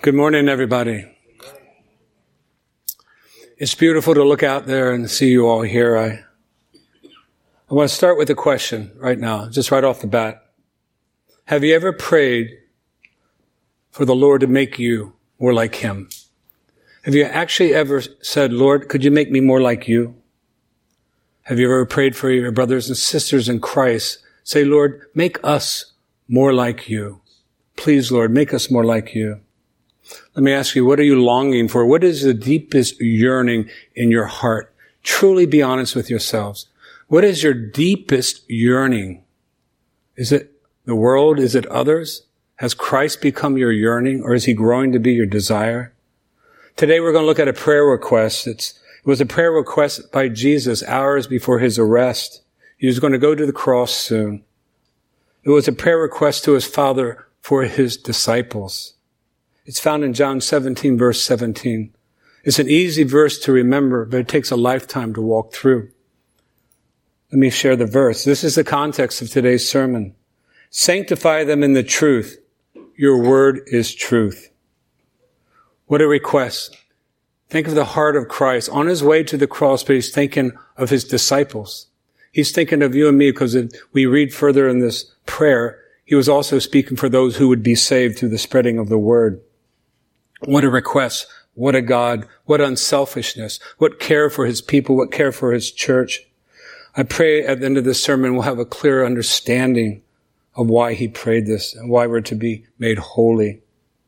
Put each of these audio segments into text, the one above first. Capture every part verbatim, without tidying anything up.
Good morning, everybody. It's beautiful to look out there and see you all here. I, I want to start with a question right now, just right off the bat. Have you ever prayed for the Lord to make you more like Him? Have you actually ever said, Lord, could you make me more like you? Have you ever prayed for your brothers and sisters in Christ? Say, Lord, make us more like you. Please, Lord, make us more like you. Let me ask you, what are you longing for? What is the deepest yearning in your heart? Truly be honest with yourselves. What is your deepest yearning? Is it the world? Is it others? Has Christ become your yearning, or is He growing to be your desire? Today we're going to look at a prayer request. It's, it was a prayer request by Jesus hours before His arrest. He was going to go to the cross soon. It was a prayer request to His Father for His disciples. It's found in John seventeen, verse seventeen. It's an easy verse to remember, but it takes a lifetime to walk through. Let me share the verse. This is the context of today's sermon. Sanctify them in the truth. Your word is truth. What a request. Think of the heart of Christ on His way to the cross, but He's thinking of His disciples. He's thinking of you and me, because we read further in this prayer, He was also speaking for those who would be saved through the spreading of the word. What a request. What a God. What unselfishness. What care for His people. What care for His church. I pray at the end of this sermon we'll have a clear understanding of why He prayed this and why we're to be made holy.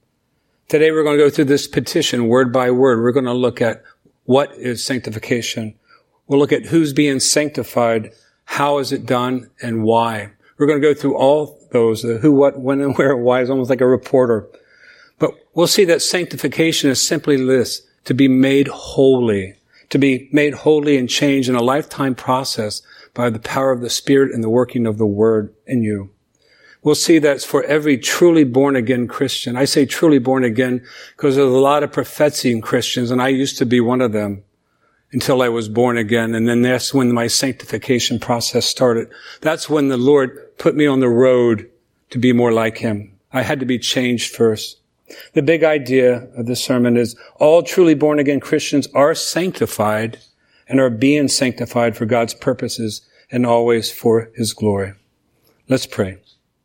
Today we're going to go through this petition word by word. We're going to look at what is sanctification. We'll look at who's being sanctified, how is it done, and why. We're going to go through all those, the who, what, when, and where, and why, is almost like a reporter. But we'll see that sanctification is simply this, to be made holy, to be made holy and changed in a lifetime process by the power of the Spirit and the working of the Word in you. We'll see that's for every truly born-again Christian. I say truly born again because there's a lot of professing Christians, and I used to be one of them until I was born again. And then that's when my sanctification process started. That's when the Lord put me on the road to be more like Him. I had to be changed first. The big idea of this sermon is all truly born again Christians are sanctified and are being sanctified for God's purposes and always for His glory. Let's pray.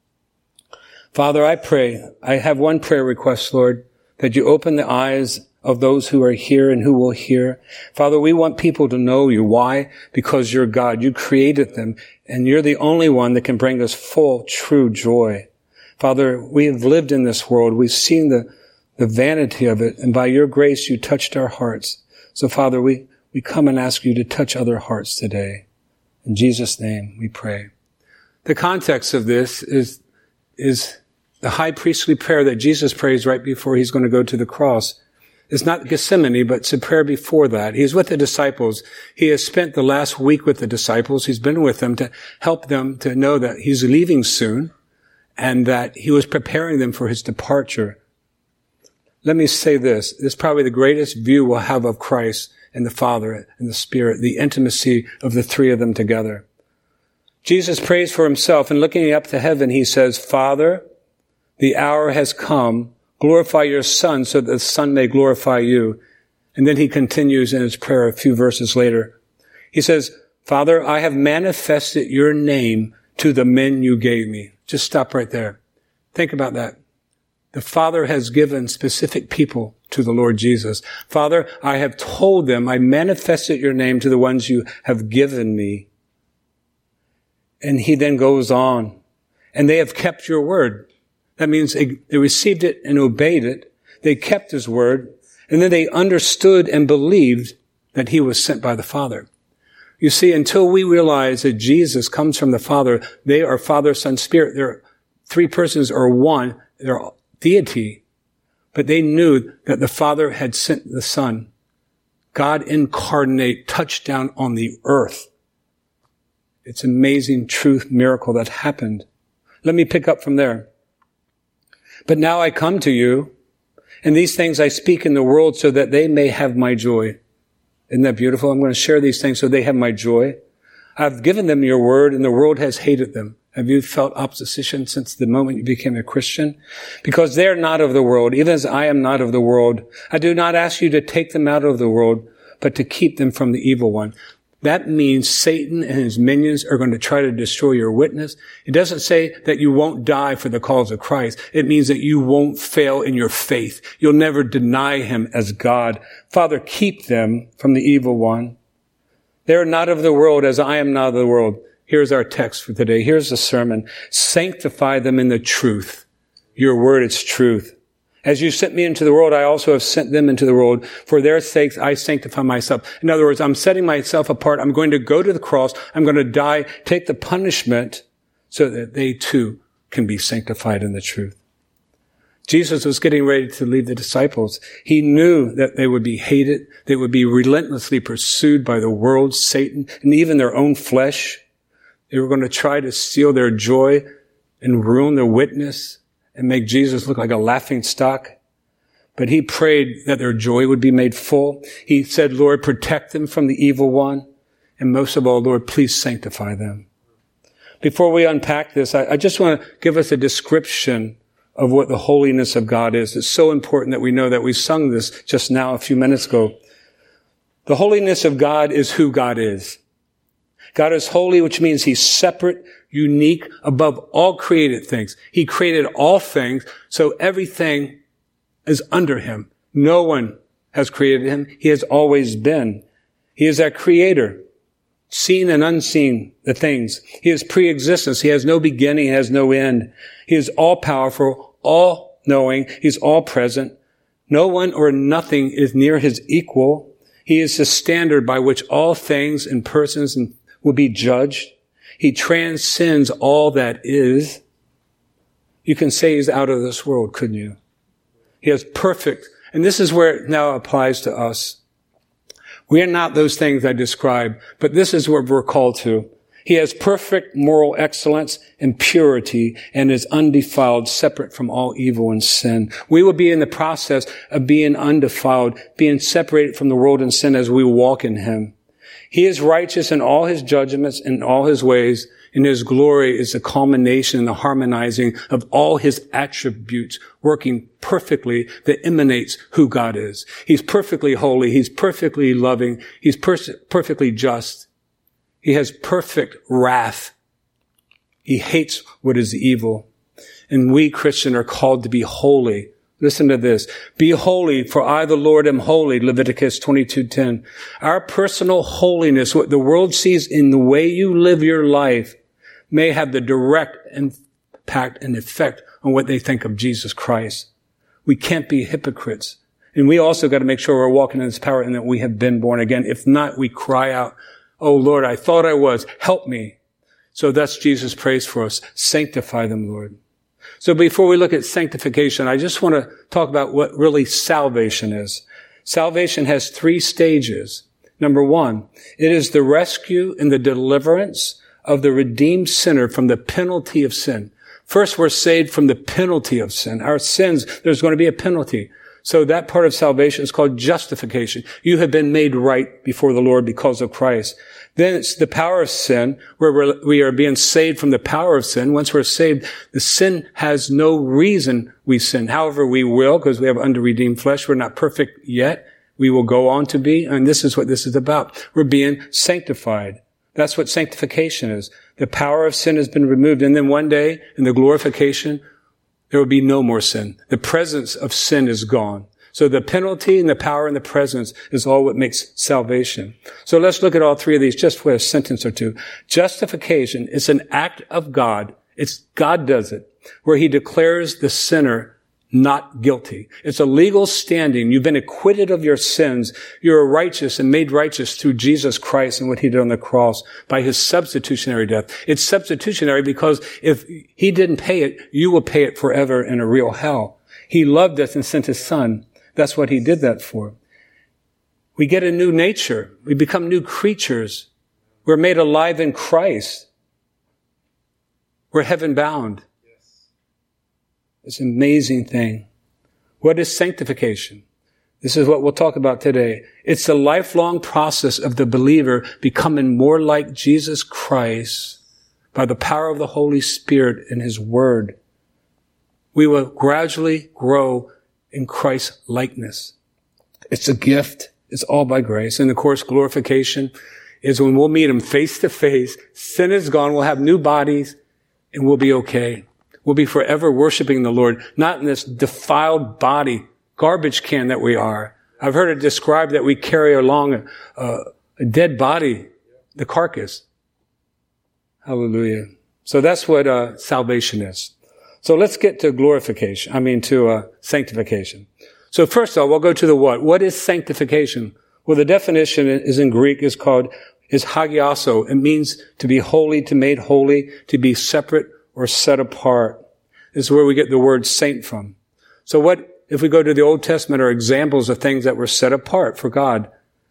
Father, I pray, I have one prayer request, Lord, that you open the eyes of those who are here and who will hear. Father, we want people to know you. Why? Because you're God. You created them, and you're the only one that can bring us full, true joy. Father, we have lived in this world. We've seen the, the vanity of it, and by your grace, you touched our hearts. So, Father, we, we come and ask you to touch other hearts today. In Jesus' name, we pray. The context of this is, is the high priestly prayer that Jesus prays right before He's going to go to the cross. It's not Gethsemane, but it's a prayer before that. He's with the disciples. He has spent the last week with the disciples. He's been with them to help them to know that He's leaving soon and that He was preparing them for His departure. Let me say this. This is probably the greatest view we'll have of Christ and the Father and the Spirit, the intimacy of the three of them together. Jesus prays for Himself, and looking up to heaven, He says, Father, the hour has come. Glorify your Son so that the Son may glorify you. And then He continues in His prayer a few verses later. He says, Father, I have manifested your name to the men you gave me. Just stop right there. Think about that. The Father has given specific people to the Lord Jesus. Father, I have told them, I manifested your name to the ones you have given me. And He then goes on. And they have kept your word. That means they, they received it and obeyed it. They kept His word. And then they understood and believed that He was sent by the Father. You see, until we realize that Jesus comes from the Father, they are Father, Son, Spirit. They're three persons or one. They're deity. But they knew that the Father had sent the Son. God incarnate, touched down on the earth. It's an amazing truth, miracle that happened. Let me pick up from there. But now I come to you, and these things I speak in the world so that they may have my joy. Isn't that beautiful? I'm going to share these things so they have my joy. I've given them your word, and the world has hated them. Have you felt opposition since the moment you became a Christian? Because they're not of the world, even as I am not of the world. I do not ask you to take them out of the world, but to keep them from the evil one. That means Satan and his minions are going to try to destroy your witness. It doesn't say that you won't die for the cause of Christ. It means that you won't fail in your faith. You'll never deny him as God. Father, keep them from the evil one. They are not of the world as I am not of the world. Here's our text for today. Here's the sermon. Sanctify them in the truth. Your word is truth. As you sent me into the world, I also have sent them into the world. For their sakes, I sanctify myself. In other words, I'm setting myself apart. I'm going to go to the cross. I'm going to die, take the punishment so that they too can be sanctified in the truth. Jesus was getting ready to leave the disciples. He knew that they would be hated. They would be relentlessly pursued by the world, Satan, and even their own flesh. They were going to try to steal their joy and ruin their witness and make Jesus look like a laughing stock. But he prayed that their joy would be made full. He said, Lord, protect them from the evil one. And most of all, Lord, please sanctify them. Before we unpack this, I, I just want to give us a description of what the holiness of God is. It's so important that we know that. We sung this just now a few minutes ago. The holiness of God is who God is. God is holy, which means he's separate, unique, above all created things. He created all things, so everything is under him. No one has created him. He has always been. He is our creator, seen and unseen, the things. He is pre-existence. He has no beginning. He has no end. He is all-powerful, all-knowing. He's all-present. No one or nothing is near his equal. He is the standard by which all things and persons and will be judged. He transcends all that is. You can say he's out of this world, couldn't you? He has perfect, and this is where it now applies to us. We are not those things I described, but this is what we're called to. He has perfect moral excellence and purity and is undefiled, separate from all evil and sin. We will be in the process of being undefiled, being separated from the world and sin as we walk in him. He is righteous in all his judgments and all his ways, and his glory is the culmination and the harmonizing of all his attributes working perfectly that emanates who God is. He's perfectly holy. He's perfectly loving. He's per- perfectly just. He has perfect wrath. He hates what is evil. And we, Christians, are called to be holy. Listen to this. Be holy, for I, the Lord, am holy, Leviticus twenty-two ten. Our personal holiness, what the world sees in the way you live your life, may have the direct impact and effect on what they think of Jesus Christ. We can't be hypocrites. And we also got to make sure we're walking in his power and that we have been born again. If not, we cry out, oh Lord, I thought I was. Help me. So that's Jesus' praise for us. Sanctify them, Lord. So before we look at sanctification, I just want to talk about what really salvation is. Salvation has three stages. Number one, it is the rescue and the deliverance of the redeemed sinner from the penalty of sin. First, we're saved from the penalty of sin. Our sins, there's going to be a penalty. So that part of salvation is called justification. You have been made right before the Lord because of Christ. Then it's the power of sin, where we're, we are being saved from the power of sin. Once we're saved, the sin has no reason we sin. However, we will, because we have under-redeemed flesh. We're not perfect yet. We will go on to be, and this is what this is about. We're being sanctified. That's what sanctification is. The power of sin has been removed, and then one day, in the glorification, there will be no more sin. The presence of sin is gone. So the penalty and the power and the presence is all what makes salvation. So let's look at all three of these just for a sentence or two. Justification is an act of God. It's God does it, where he declares the sinner not guilty. It's a legal standing. You've been acquitted of your sins. You're righteous and made righteous through Jesus Christ and what he did on the cross by his substitutionary death. It's substitutionary because if he didn't pay it, you will pay it forever in a real hell. He loved us and sent his son. That's what he did that for. We get a new nature. We become new creatures. We're made alive in Christ. We're heaven bound. It's an amazing thing. What is sanctification? This is what we'll talk about today. It's a lifelong process of the believer becoming more like Jesus Christ by the power of the Holy Spirit and His Word, we will gradually grow in Christ's likeness. It's a gift. It's all by grace. And of course, glorification is when we'll meet Him face to face. Sin is gone. We'll have new bodies and we'll be okay. We'll be forever worshiping the Lord, not in this defiled body, garbage can that we are. I've heard it described that we carry along a, a, a dead body, the carcass. Hallelujah. So that's what uh, salvation is. So let's get to glorification. I mean to uh, sanctification. So first of all, we'll go to the what. What is sanctification? Well, the definition is in Greek is called, is hagiaso. It means to be holy, to made holy, to be separate or set apart. This is where we get the word saint from. So what, if we go to the Old Testament, are examples of things that were set apart for God?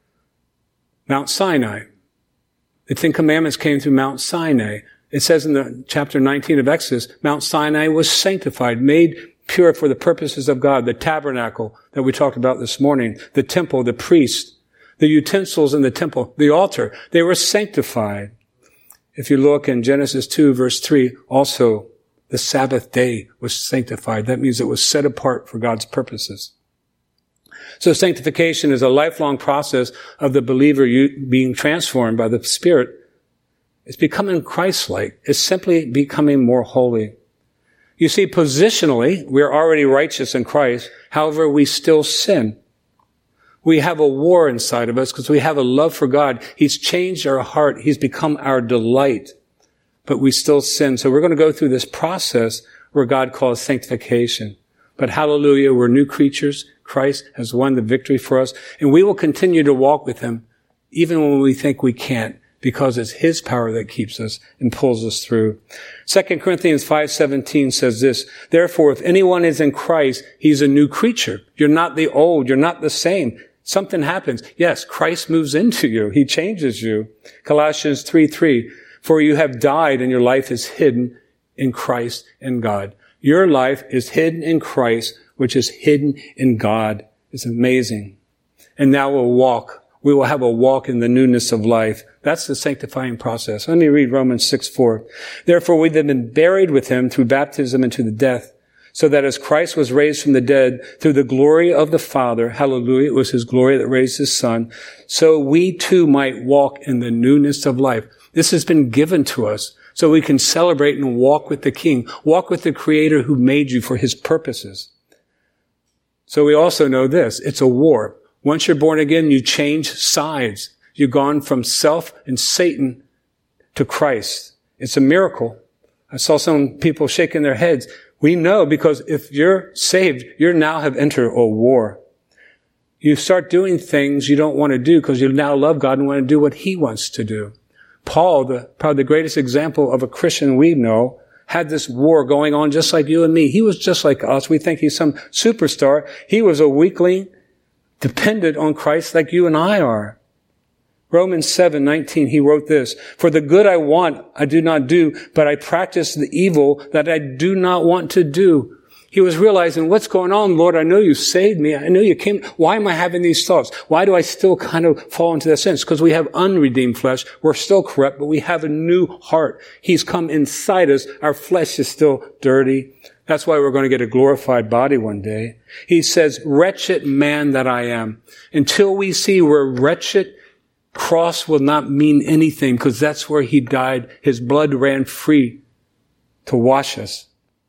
Mount Sinai. The Ten Commandments came through Mount Sinai. It says in the chapter nineteen of Exodus, Mount Sinai was sanctified, made pure for the purposes of God. The tabernacle that we talked about this morning, the temple, the priest, the utensils in the temple, the altar, they were sanctified. If you look in Genesis two, verse three, also the Sabbath day was sanctified. That means it was set apart for God's purposes. So sanctification is a lifelong process of the believer being transformed by the Spirit. It's becoming Christ-like. It's simply becoming more holy. You see, positionally, we're already righteous in Christ. However, we still sin. We have a war inside of us because we have a love for God. He's changed our heart. He's become our delight. But we still sin. So we're going to go through this process where God calls sanctification. But hallelujah, we're new creatures. Christ has won the victory for us. And we will continue to walk with Him even when we think we can't, because it's His power that keeps us and pulls us through. Second Corinthians five seventeen says this, therefore, if anyone is in Christ, he's a new creature. You're not the old. You're not the same. Something happens. Yes, Christ moves into you. He changes you. Colossians three three, for you have died and your life is hidden in Christ and God. Your life is hidden in Christ, which is hidden in God. It's amazing. And now we'll walk. We will have a walk in the newness of life. That's the sanctifying process. Let me read Romans six four. Therefore, we have been buried with Him through baptism into the death, so that as Christ was raised from the dead through the glory of the Father, hallelujah, it was His glory that raised His Son, so we too might walk in the newness of life. This has been given to us so we can celebrate and walk with the King, walk with the Creator who made you for His purposes. So we also know this, it's a war. Once you're born again, you change sides. You've gone from self and Satan to Christ. It's a miracle. I saw some people shaking their heads. We know because if you're saved, you now have entered a war. You start doing things you don't want to do because you now love God and want to do what He wants to do. Paul, the, probably the greatest example of a Christian we know, had this war going on just like you and me. He was just like us. We think he's some superstar. He was a weakling, dependent on Christ like you and I are. Romans seven nineteen, he wrote this, for the good I want, I do not do, but I practice the evil that I do not want to do. He was realizing, what's going on, Lord? I know you saved me. I know you came. Why am I having these thoughts? Why do I still kind of fall into that sense? Because we have unredeemed flesh. We're still corrupt, but we have a new heart. He's come inside us. Our flesh is still dirty. That's why we're going to get a glorified body one day. He says, wretched man that I am. Until we see we're wretched, cross will not mean anything because that's where He died. His blood ran free to wash us.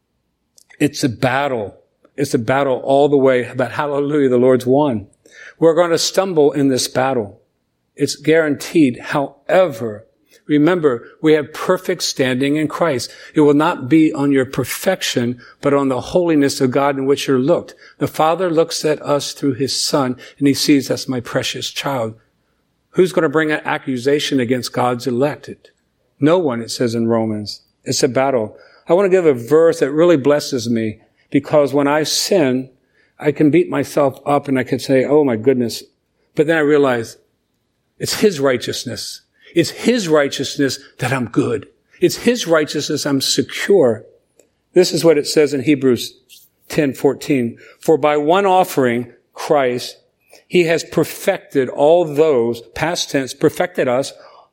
It's a battle. It's a battle all the way, but hallelujah, the Lord's won. We're going to stumble in this battle. It's guaranteed. However, remember, we have perfect standing in Christ. It will not be on your perfection, but on the holiness of God in which you're looked. The Father looks at us through His Son, and He sees that's my precious child. Who's going to bring an accusation against God's elected? No one, it says in Romans. It's a battle. I want to give a verse that really blesses me because when I sin, I can beat myself up and I can say, oh my goodness. But then I realize it's His righteousness. It's His righteousness that I'm good. It's His righteousness I'm secure. This is what it says in Hebrews ten fourteen. For by one offering, Christ, He has perfected all those, past tense, perfected us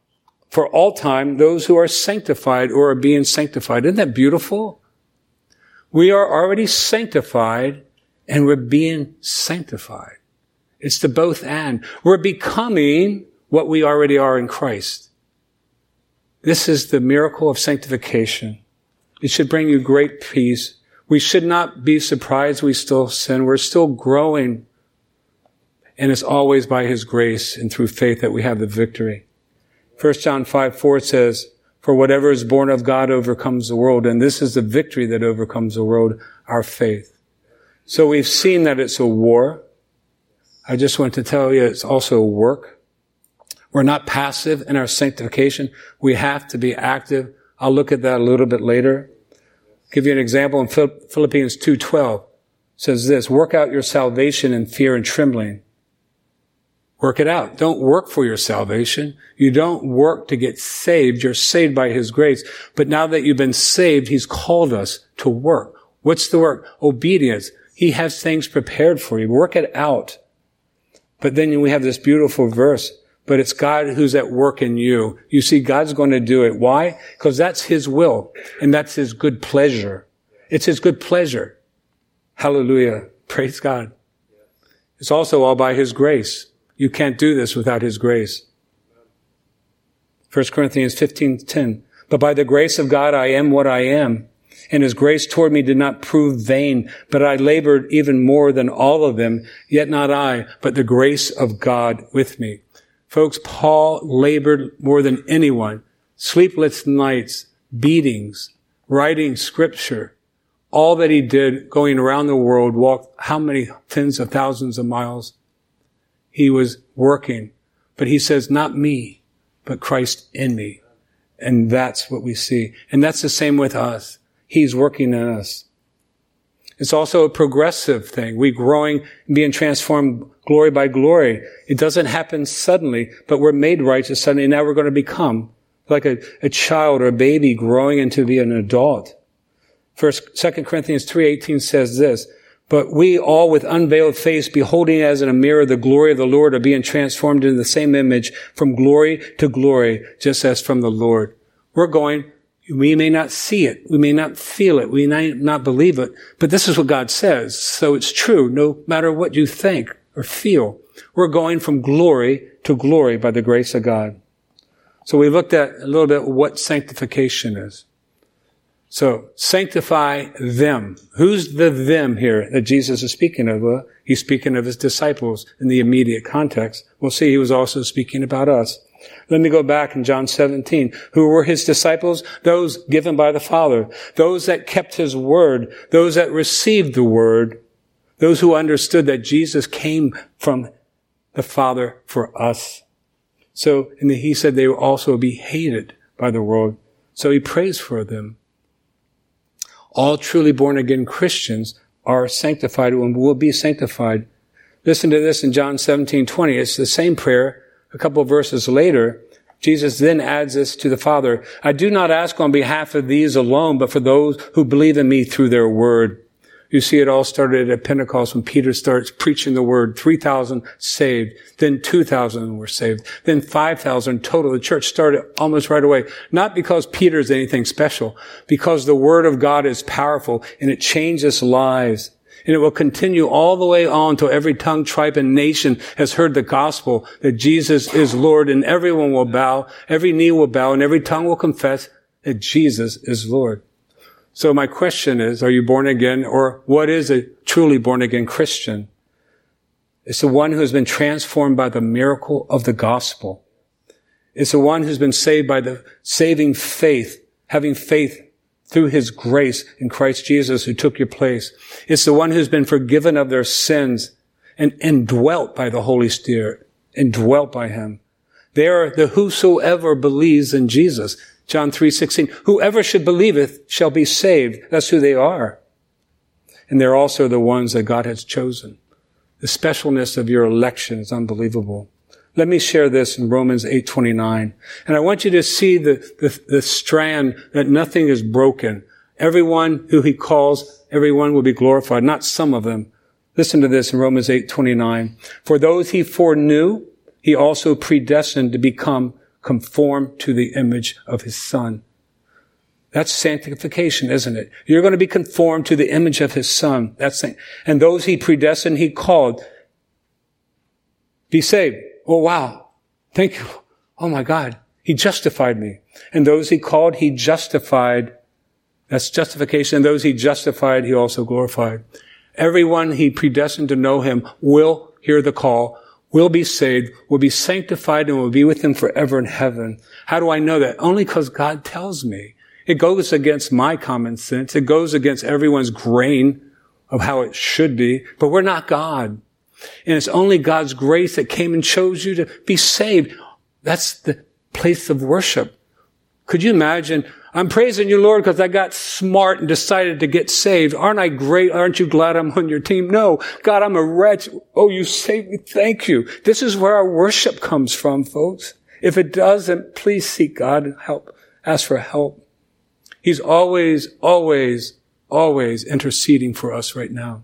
for all time those who are sanctified or are being sanctified. Isn't that beautiful? We are already sanctified and we're being sanctified. It's the both and. We're becoming what we already are in Christ. This is the miracle of sanctification. It should bring you great peace. We should not be surprised we still sin. We're still growing. And it's always by His grace and through faith that we have the victory. First John five four says, for whatever is born of God overcomes the world. And this is the victory that overcomes the world, our faith. So we've seen that it's a war. I just want to tell you it's also work. We're not passive in our sanctification. We have to be active. I'll look at that a little bit later. Give you an example in Philippians two twelve. It says this, work out your salvation in fear and trembling. Work it out. Don't work for your salvation. You don't work to get saved. You're saved by His grace. But now that you've been saved, He's called us to work. What's the work? Obedience. He has things prepared for you. Work it out. But then we have this beautiful verse, but it's God who's at work in you. You see, God's going to do it. Why? Because that's His will, and that's His good pleasure. It's His good pleasure. Hallelujah. Praise God. It's also all by His grace. You can't do this without His grace. First Corinthians fifteen ten. But by the grace of God I am what I am, and His grace toward me did not prove vain, but I labored even more than all of them, yet not I, but the grace of God with me. Folks, Paul labored more than anyone. Sleepless nights, beatings, writing scripture, all that he did going around the world, walked how many tens of thousands of miles? He was working. But he says, not me, but Christ in me. And that's what we see. And that's the same with us. He's working in us. It's also a progressive thing. We're growing and being transformed glory by glory. It doesn't happen suddenly, but we're made righteous suddenly. Now we're going to become like a, a child or a baby growing into be an adult. First, Second Corinthians three eighteen says this, but we all with unveiled face, beholding as in a mirror the glory of the Lord, are being transformed into the same image from glory to glory, just as from the Lord. We're going, we may not see it, we may not feel it, we may not believe it, but this is what God says. So it's true, no matter what you think or feel. We're going from glory to glory by the grace of God. So we looked at a little bit what sanctification is. So, sanctify them. Who's the them here that Jesus is speaking of? Well, he's speaking of his disciples in the immediate context. We'll see he was also speaking about us. Let me go back in John seventeen. Who were his disciples? Those given by the Father. Those that kept his word. Those that received the word. Those who understood that Jesus came from the Father for us. So, and he said they will also be hated by the world. So he prays for them. All truly born-again Christians are sanctified and will be sanctified. Listen to this in John seventeen twenty. It's the same prayer. A couple of verses later, Jesus then adds this to the Father. I do not ask on behalf of these alone, but for those who believe in me through their word. You see, it all started at Pentecost when Peter starts preaching the word. three thousand saved. Then two thousand were saved. Then five thousand total. The church started almost right away. Not because Peter's anything special, because the word of God is powerful and it changes lives. And it will continue all the way on till every tongue, tribe, and nation has heard the gospel that Jesus is Lord, and everyone will bow, every knee will bow, and every tongue will confess that Jesus is Lord. So my question is, are you born again? Or what is a truly born again Christian? It's the one who has been transformed by the miracle of the gospel. It's the one who's been saved by the saving faith, having faith through his grace in Christ Jesus who took your place. It's the one who's been forgiven of their sins and indwelt by the Holy Spirit, indwelt by him. They are the whosoever believes in Jesus. John three sixteen, whoever should believeth shall be saved. That's who they are. And they're also the ones that God has chosen. The specialness of your election is unbelievable. Let me share this in Romans eight twenty-nine. And I want you to see the, the, the strand that nothing is broken. Everyone who he calls, everyone will be glorified, not some of them. Listen to this in Romans eight twenty-nine. For those he foreknew, he also predestined to become conformed to the image of his Son. That's sanctification, isn't it? You're going to be conformed to the image of his Son. That's it. And those he predestined, he called. Be saved. Oh, wow. Thank you. Oh, my God. He justified me. And those he called, he justified. That's justification. And those he justified, he also glorified. Everyone he predestined to know him will hear the call, will be saved, will be sanctified, and will be with him forever in heaven. How do I know that? Only because God tells me. It goes against my common sense. It goes against everyone's grain of how it should be. But we're not God. And it's only God's grace that came and chose you to be saved. That's the place of worship. Could you imagine? I'm praising you, Lord, because I got smart and decided to get saved. Aren't I great? Aren't you glad I'm on your team? No. God, I'm a wretch. Oh, you saved me. Thank you. This is where our worship comes from, folks. If it doesn't, please seek God. Help. Ask for help. He's always, always, always interceding for us right now.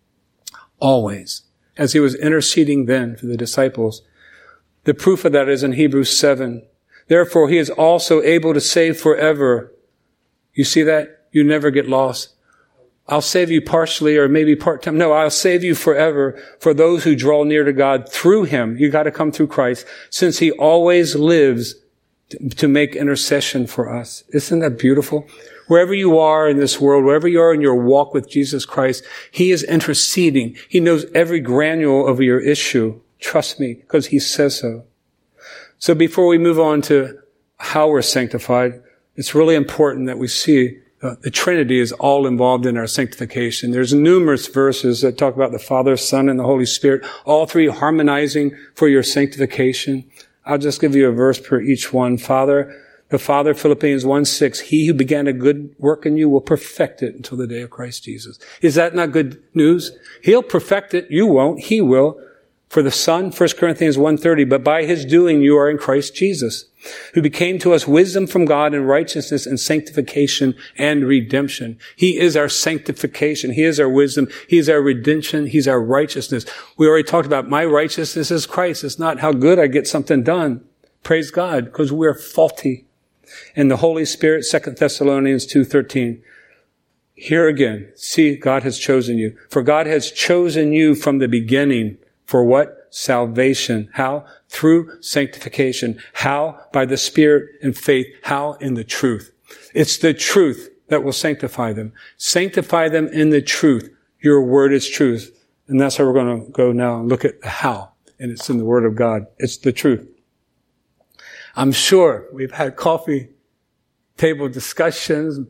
Always. As he was interceding then for the disciples. The proof of that is in Hebrews seven. Therefore, he is also able to save forever. You see that? You never get lost. I'll save you partially or maybe part-time. No, I'll save you forever for those who draw near to God through him. You got to come through Christ, since he always lives to make intercession for us. Isn't that beautiful? Wherever you are in this world, wherever you are in your walk with Jesus Christ, he is interceding. He knows every granule of your issue. Trust me, because he says so. So before we move on to how we're sanctified, it's really important that we see uh, the Trinity is all involved in our sanctification. There's numerous verses that talk about the Father, Son, and the Holy Spirit, all three harmonizing for your sanctification. I'll just give you a verse per each one. Father, the Father, Philippians one six, he who began a good work in you will perfect it until the day of Christ Jesus. Is that not good news? He'll perfect it. You won't. He will. For the Son, First Corinthians one thirty, but by his doing you are in Christ Jesus, who became to us wisdom from God and righteousness and sanctification and redemption. He is our sanctification. He is our wisdom. He is our redemption. He's our righteousness. We already talked about my righteousness is Christ. It's not how good I get something done. Praise God, because we're faulty. And the Holy Spirit, Second Thessalonians two thirteen. Here again, see, God has chosen you. For God has chosen you from the beginning. For what? Salvation. How? Through sanctification. How? By the Spirit and faith. How? In the truth. It's the truth that will sanctify them. Sanctify them in the truth. Your word is truth. And that's how we're going to go now and look at the how. And it's in the Word of God. It's the truth. I'm sure we've had coffee table discussions,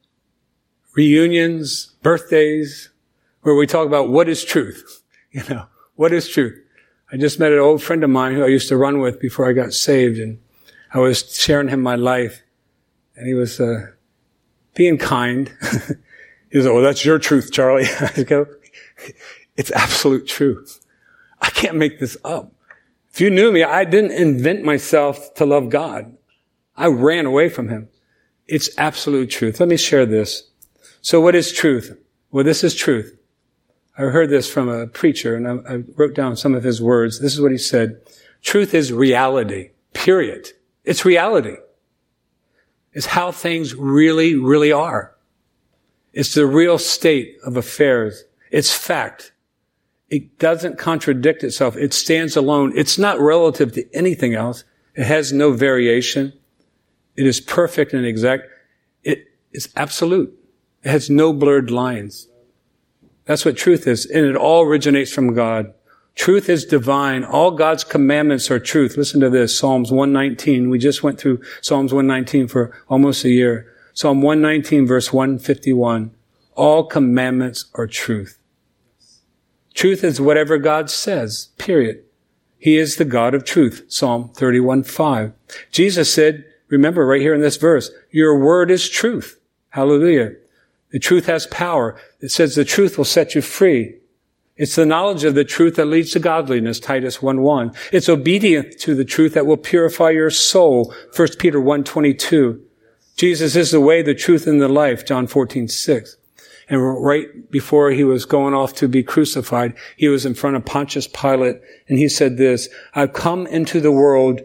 reunions, birthdays, where we talk about what is truth. You know, what is truth? I just met an old friend of mine who I used to run with before I got saved, and I was sharing him my life, and he was uh, being kind. He was like, "Well, that's your truth, Charlie." I go, "It's absolute truth. I can't make this up. If you knew me, I didn't invent myself to love God. I ran away from him. It's absolute truth." Let me share this. So what is truth? Well, this is truth. I heard this from a preacher, and I, I wrote down some of his words. This is what he said. Truth is reality, period. It's reality. It's how things really, really are. It's the real state of affairs. It's fact. It doesn't contradict itself. It stands alone. It's not relative to anything else. It has no variation. It is perfect and exact. It is absolute. It has no blurred lines. That's what truth is. And it all originates from God. Truth is divine. All God's commandments are truth. Listen to this. Psalms one nineteen. We just went through Psalms one nineteen for almost a year. Psalm one nineteen verse one fifty-one. All commandments are truth. Truth is whatever God says, period. He is the God of truth. Psalm thirty-one five. Jesus said, remember right here in this verse, your word is truth. Hallelujah. The truth has power. It says the truth will set you free. It's the knowledge of the truth that leads to godliness, Titus one one. It's obedience to the truth that will purify your soul, First Peter one twenty-two. Jesus is the way, the truth, and the life, John fourteen six. And right before he was going off to be crucified, he was in front of Pontius Pilate, and he said this, I've come into the world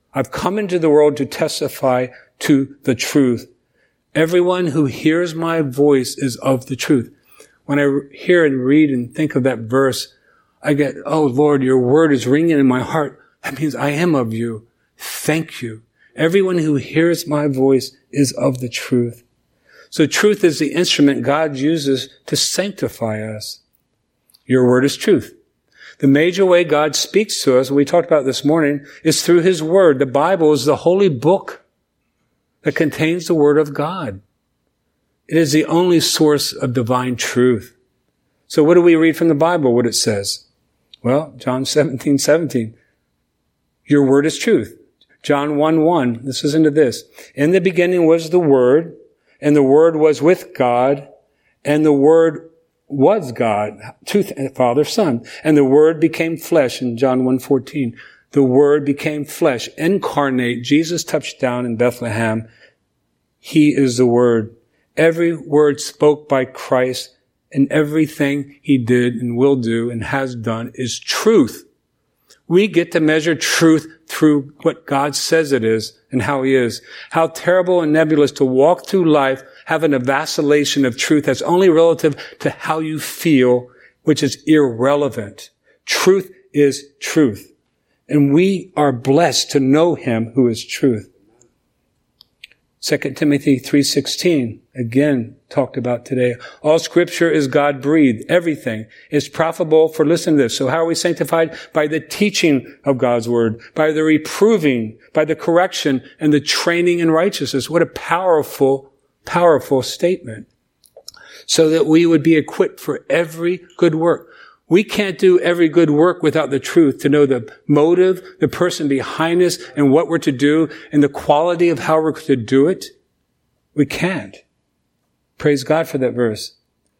I've come into the world to testify to the truth. Everyone who hears my voice is of the truth. When I hear and read and think of that verse, I get, oh Lord, your word is ringing in my heart. That means I am of you. Thank you. Everyone who hears my voice is of the truth. So truth is the instrument God uses to sanctify us. Your word is truth. The major way God speaks to us, we talked about this morning, is through his word. The Bible is the holy book that contains the word of God. It is the only source of divine truth. So what do we read from the Bible, what it says? Well, John seventeen seventeen. Your word is truth. John one one. This is into this. In the beginning was the Word, and the Word was with God, and the Word was God, to Father, Son. And the Word became flesh in John one fourteen. The Word became flesh, incarnate. Jesus touched down in Bethlehem. He is the Word. Every word spoke by Christ and everything he did and will do and has done is truth. We get to measure truth through what God says it is and how he is. How terrible and nebulous to walk through life having a vacillation of truth that's only relative to how you feel, which is irrelevant. Truth is truth. And we are blessed to know him who is truth. Second Timothy three sixteen, again, talked about today. All scripture is God-breathed. Everything is profitable for, listen to this. So how are we sanctified? By the teaching of God's word, by the reproving, by the correction, and the training in righteousness. What a powerful, powerful statement. So that we would be equipped for every good work. We can't do every good work without the truth, to know the motive, the person behind us, and what we're to do, and the quality of how we're to do it. We can't. Praise God for that verse.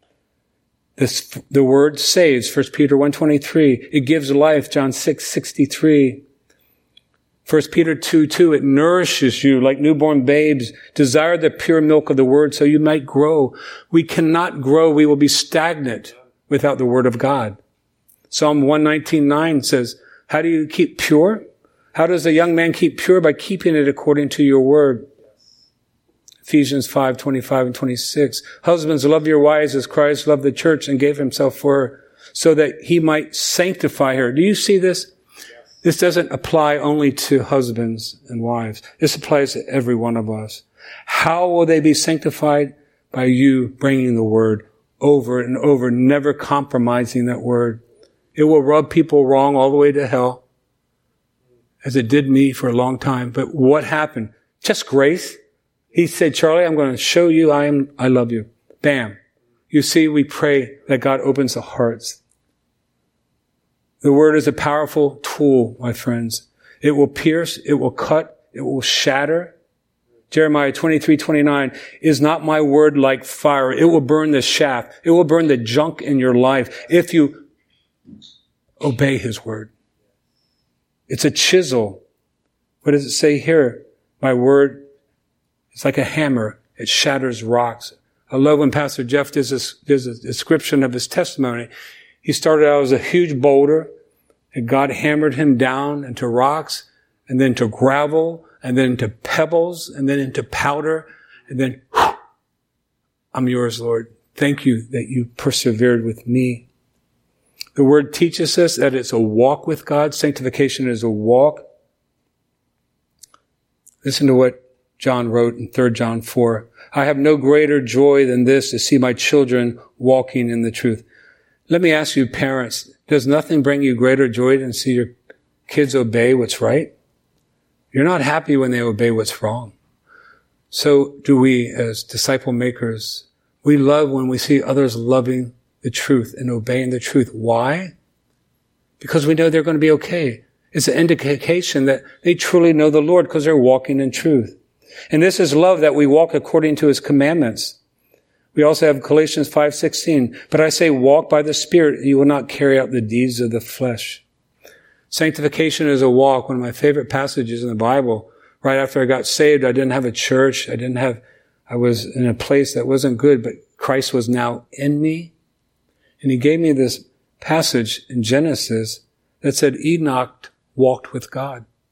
This, the word saves, First Peter one twenty-three. It gives life, John six sixty-three. First Peter two two, it nourishes you like newborn babes. Desire the pure milk of the word so you might grow. We cannot grow. We will be stagnant without the word of God. Psalm one nineteen nine says, how do you keep pure? How does a young man keep pure? By keeping it according to your word. Ephesians five twenty-five and twenty-six. Husbands, love your wives as Christ loved the church and gave himself for her so that he might sanctify her. Do you see this? Yes. This doesn't apply only to husbands and wives. This applies to every one of us. How will they be sanctified? By you bringing the word over and over, never compromising that word. It will rub people wrong all the way to hell, as it did me for a long time. But what happened? Just grace. He said, Charlie, I'm going to show you I am, I love you. Bam. You see, we pray that God opens the hearts. The word is a powerful tool, my friends. It will pierce, it will cut, it will shatter. Jeremiah twenty-three twenty-nine, is not my word like fire? It will burn the shaft. It will burn the junk in your life if you obey his word. It's a chisel. What does it say here? My word is like a hammer. It shatters rocks. I love when Pastor Jeff does a, does a description of his testimony. He started out as a huge boulder, and God hammered him down into rocks, and then to gravel, and then into pebbles, and then into powder, and then, whew, I'm yours, Lord. Thank you that you persevered with me. The word teaches us that it's a walk with God. Sanctification is a walk. Listen to what John wrote in Third John four. I have no greater joy than this, to see my children walking in the truth. Let me ask you, parents, does nothing bring you greater joy than see your kids obey what's right? You're not happy when they obey what's wrong. So do we as disciple makers. We love when we see others loving the truth and obeying the truth. Why? Because we know they're going to be okay. It's an indication that they truly know the Lord because they're walking in truth. And this is love, that we walk according to his commandments. We also have Galatians five sixteen. But I say, walk by the Spirit, you will not carry out the deeds of the flesh. Sanctification is a walk. One of my favorite passages in the Bible. Right after I got saved, I didn't have a church. I didn't have, I was in a place that wasn't good, but Christ was now in me. And he gave me this passage in Genesis that said Enoch walked with God.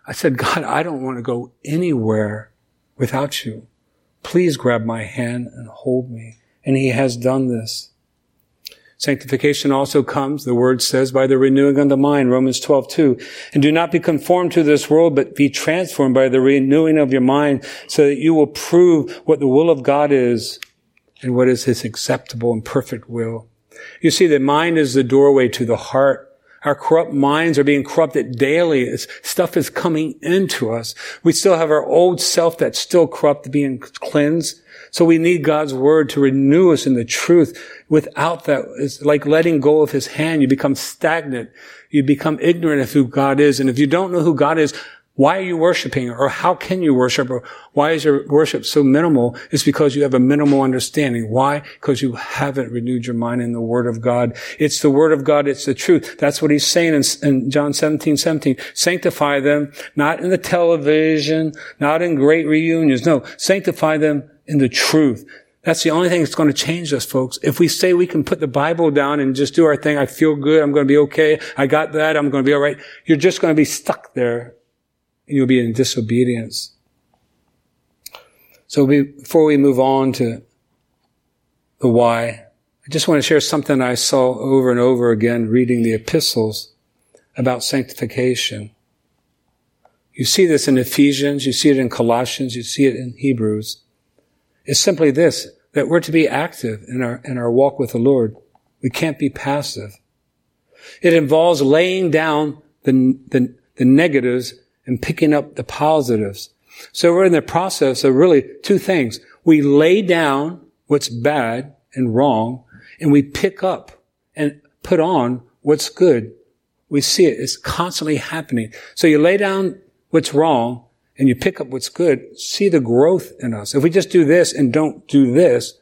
I said, God, I don't want to go anywhere without you. Please grab my hand and hold me. And he has done this. Sanctification also comes, the word says, by the renewing of the mind, Romans twelve two. And do not be conformed to this world, but be transformed by the renewing of your mind, so that you will prove what the will of God is and what is his acceptable and perfect will. You see, the mind is the doorway to the heart. Our corrupt minds are being corrupted daily. It's, stuff is coming into us. We still have our old self that's still corrupt being cleansed. So we need God's word to renew us in the truth. Without that, it's like letting go of his hand. You become stagnant. You become ignorant of who God is. And if you don't know who God is, why are you worshiping? Or how can you worship? Or why is your worship so minimal? It's because you have a minimal understanding. Why? Because you haven't renewed your mind in the Word of God. It's the Word of God. It's the truth. That's what he's saying in, in John seventeen seventeen. Sanctify them, not in the television, not in great reunions. No, sanctify them in the truth. That's the only thing that's going to change us, folks. If we say we can put the Bible down and just do our thing, I feel good, I'm going to be okay, I got that, I'm going to be all right, you're just going to be stuck there. And you'll be in disobedience. So before we move on to the why, I just want to share something I saw over and over again reading the epistles about sanctification. You see this in Ephesians, you see it in Colossians, you see it in Hebrews. It's simply this, that we're to be active in our, in our walk with the Lord. We can't be passive. It involves laying down the, the, the negatives and picking up the positives. So we're in the process of really two things. We lay down what's bad and wrong, and we pick up and put on what's good. We see it. It's constantly happening. So you lay down what's wrong, and you pick up what's good. See the growth in us. If we just do this and don't do this,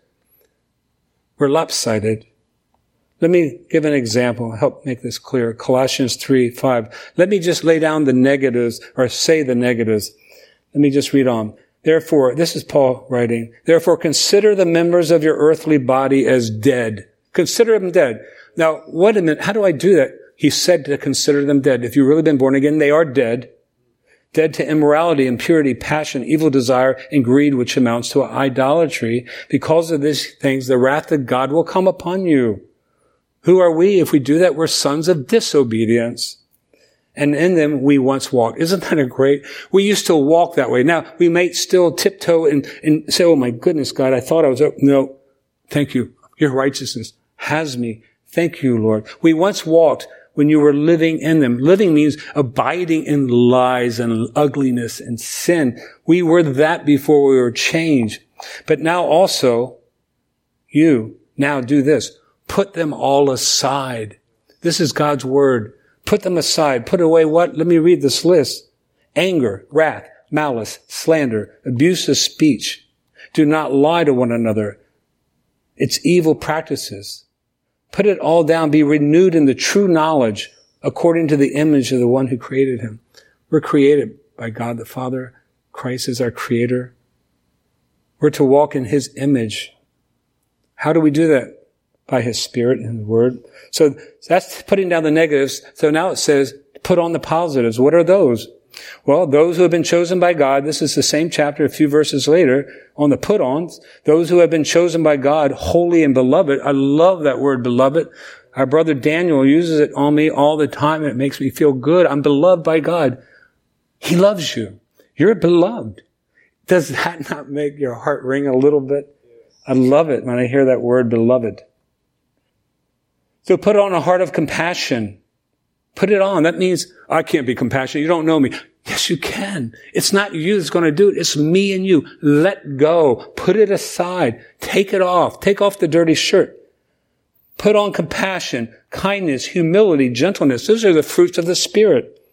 we're lopsided. Let me give an example, help make this clear. Colossians three five. Let me just lay down the negatives, or say the negatives. Let me just read on. Therefore, this is Paul writing, therefore consider the members of your earthly body as dead. Consider them dead. Now, wait a minute, how do I do that? He said to consider them dead. If you've really been born again, they are dead. Dead to immorality, impurity, passion, evil desire, and greed, which amounts to idolatry. Because of these things, the wrath of God will come upon you. Who are we? If we do that, we're sons of disobedience. And in them we once walked. Isn't that a great? We used to walk that way. Now, we may still tiptoe and, and say, oh my goodness, God, I thought I was, no, thank you. Your righteousness has me. Thank you, Lord. We once walked when you were living in them. Living means abiding in lies and ugliness and sin. We were that before we were changed. But now also, you now do this. Put them all aside. This is God's word. Put them aside. Put away what? Let me read this list. Anger, wrath, malice, slander, abuse of speech. Do not lie to one another. It's evil practices. Put it all down. Be renewed in the true knowledge according to the image of the one who created him. We're created by God the Father. Christ is our creator. We're to walk in his image. How do we do that? By his Spirit and the Word. So that's putting down the negatives. So now it says, put on the positives. What are those? Well, those who have been chosen by God, this is the same chapter a few verses later, on the put-ons. Those who have been chosen by God, holy and beloved. I love that word, beloved. Our brother Daniel uses it on me all the time, and it makes me feel good. I'm beloved by God. He loves you. You're beloved. Does that not make your heart ring a little bit? I love it when I hear that word, beloved. So put on a heart of compassion. Put it on. That means, I can't be compassionate. You don't know me. Yes, you can. It's not you that's going to do it. It's me and you. Let go. Put it aside. Take it off. Take off the dirty shirt. Put on compassion, kindness, humility, gentleness. Those are the fruits of the Spirit.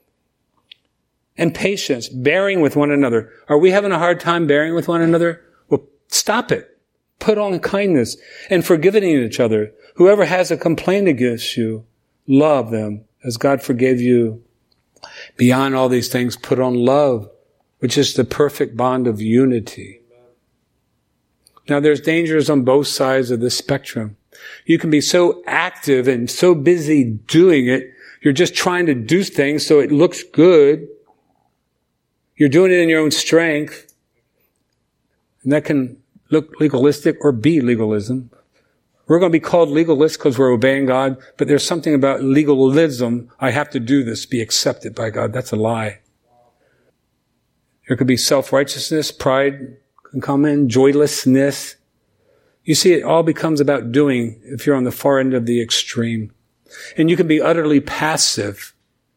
And patience, bearing with one another. Are we having a hard time bearing with one another? Well, stop it. Put on kindness and forgiving each other. Whoever has a complaint against you, love them as God forgave you. Beyond all these things, put on love, which is the perfect bond of unity. Now, there's dangers on both sides of the spectrum. You can be so active and so busy doing it, you're just trying to do things so it looks good. You're doing it in your own strength, and that can look legalistic or be legalism. We're going to be called legalists because we're obeying God, but there's something about legalism. I have to do this, be accepted by God. That's a lie. There could be self-righteousness, pride can come in, joylessness. You see, it all becomes about doing if you're on the far end of the extreme. And you can be utterly passive.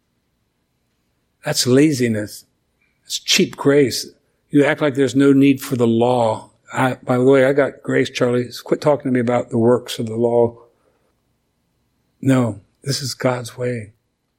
That's laziness. It's cheap grace. You act like there's no need for the law. I, by the way, I got grace, Charlie. Quit talking to me about the works of the law. No, this is God's way.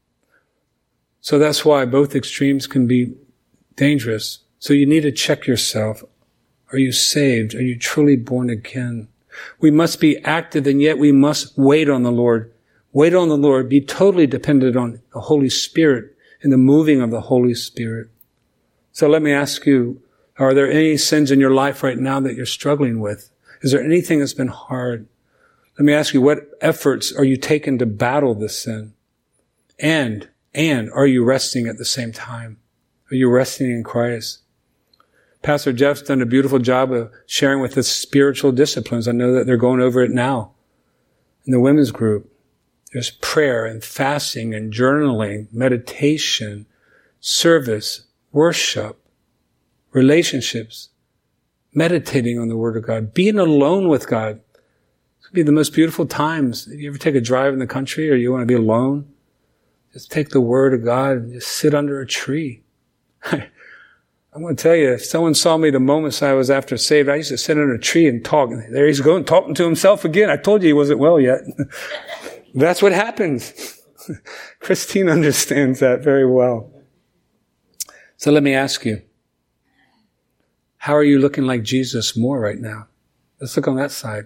So that's why both extremes can be dangerous. So you need to check yourself. Are you saved? Are you truly born again? We must be active, and yet we must wait on the Lord. Wait on the Lord. Be totally dependent on the Holy Spirit and the moving of the Holy Spirit. So let me ask you, are there any sins in your life right now that you're struggling with? Is there anything that's been hard? Let me ask you, what efforts are you taking to battle this sin? And, and are you resting at the same time? Are you resting in Christ? Pastor Jeff's done a beautiful job of sharing with us spiritual disciplines. I know that they're going over it now in the women's group. There's prayer and fasting and journaling, meditation, service, worship, relationships, meditating on the Word of God, being alone with God. It's going to be the most beautiful times. If you ever take a drive in the country or you want to be alone, just take the Word of God and just sit under a tree. I'm going to tell you, if someone saw me the moments I was after saved, I used to sit under a tree and talk. There he's going, talking to himself again. I told you he wasn't well yet. That's what happens. Christine understands that very well. So let me ask you, how are you looking like Jesus more right now? Let's look on that side.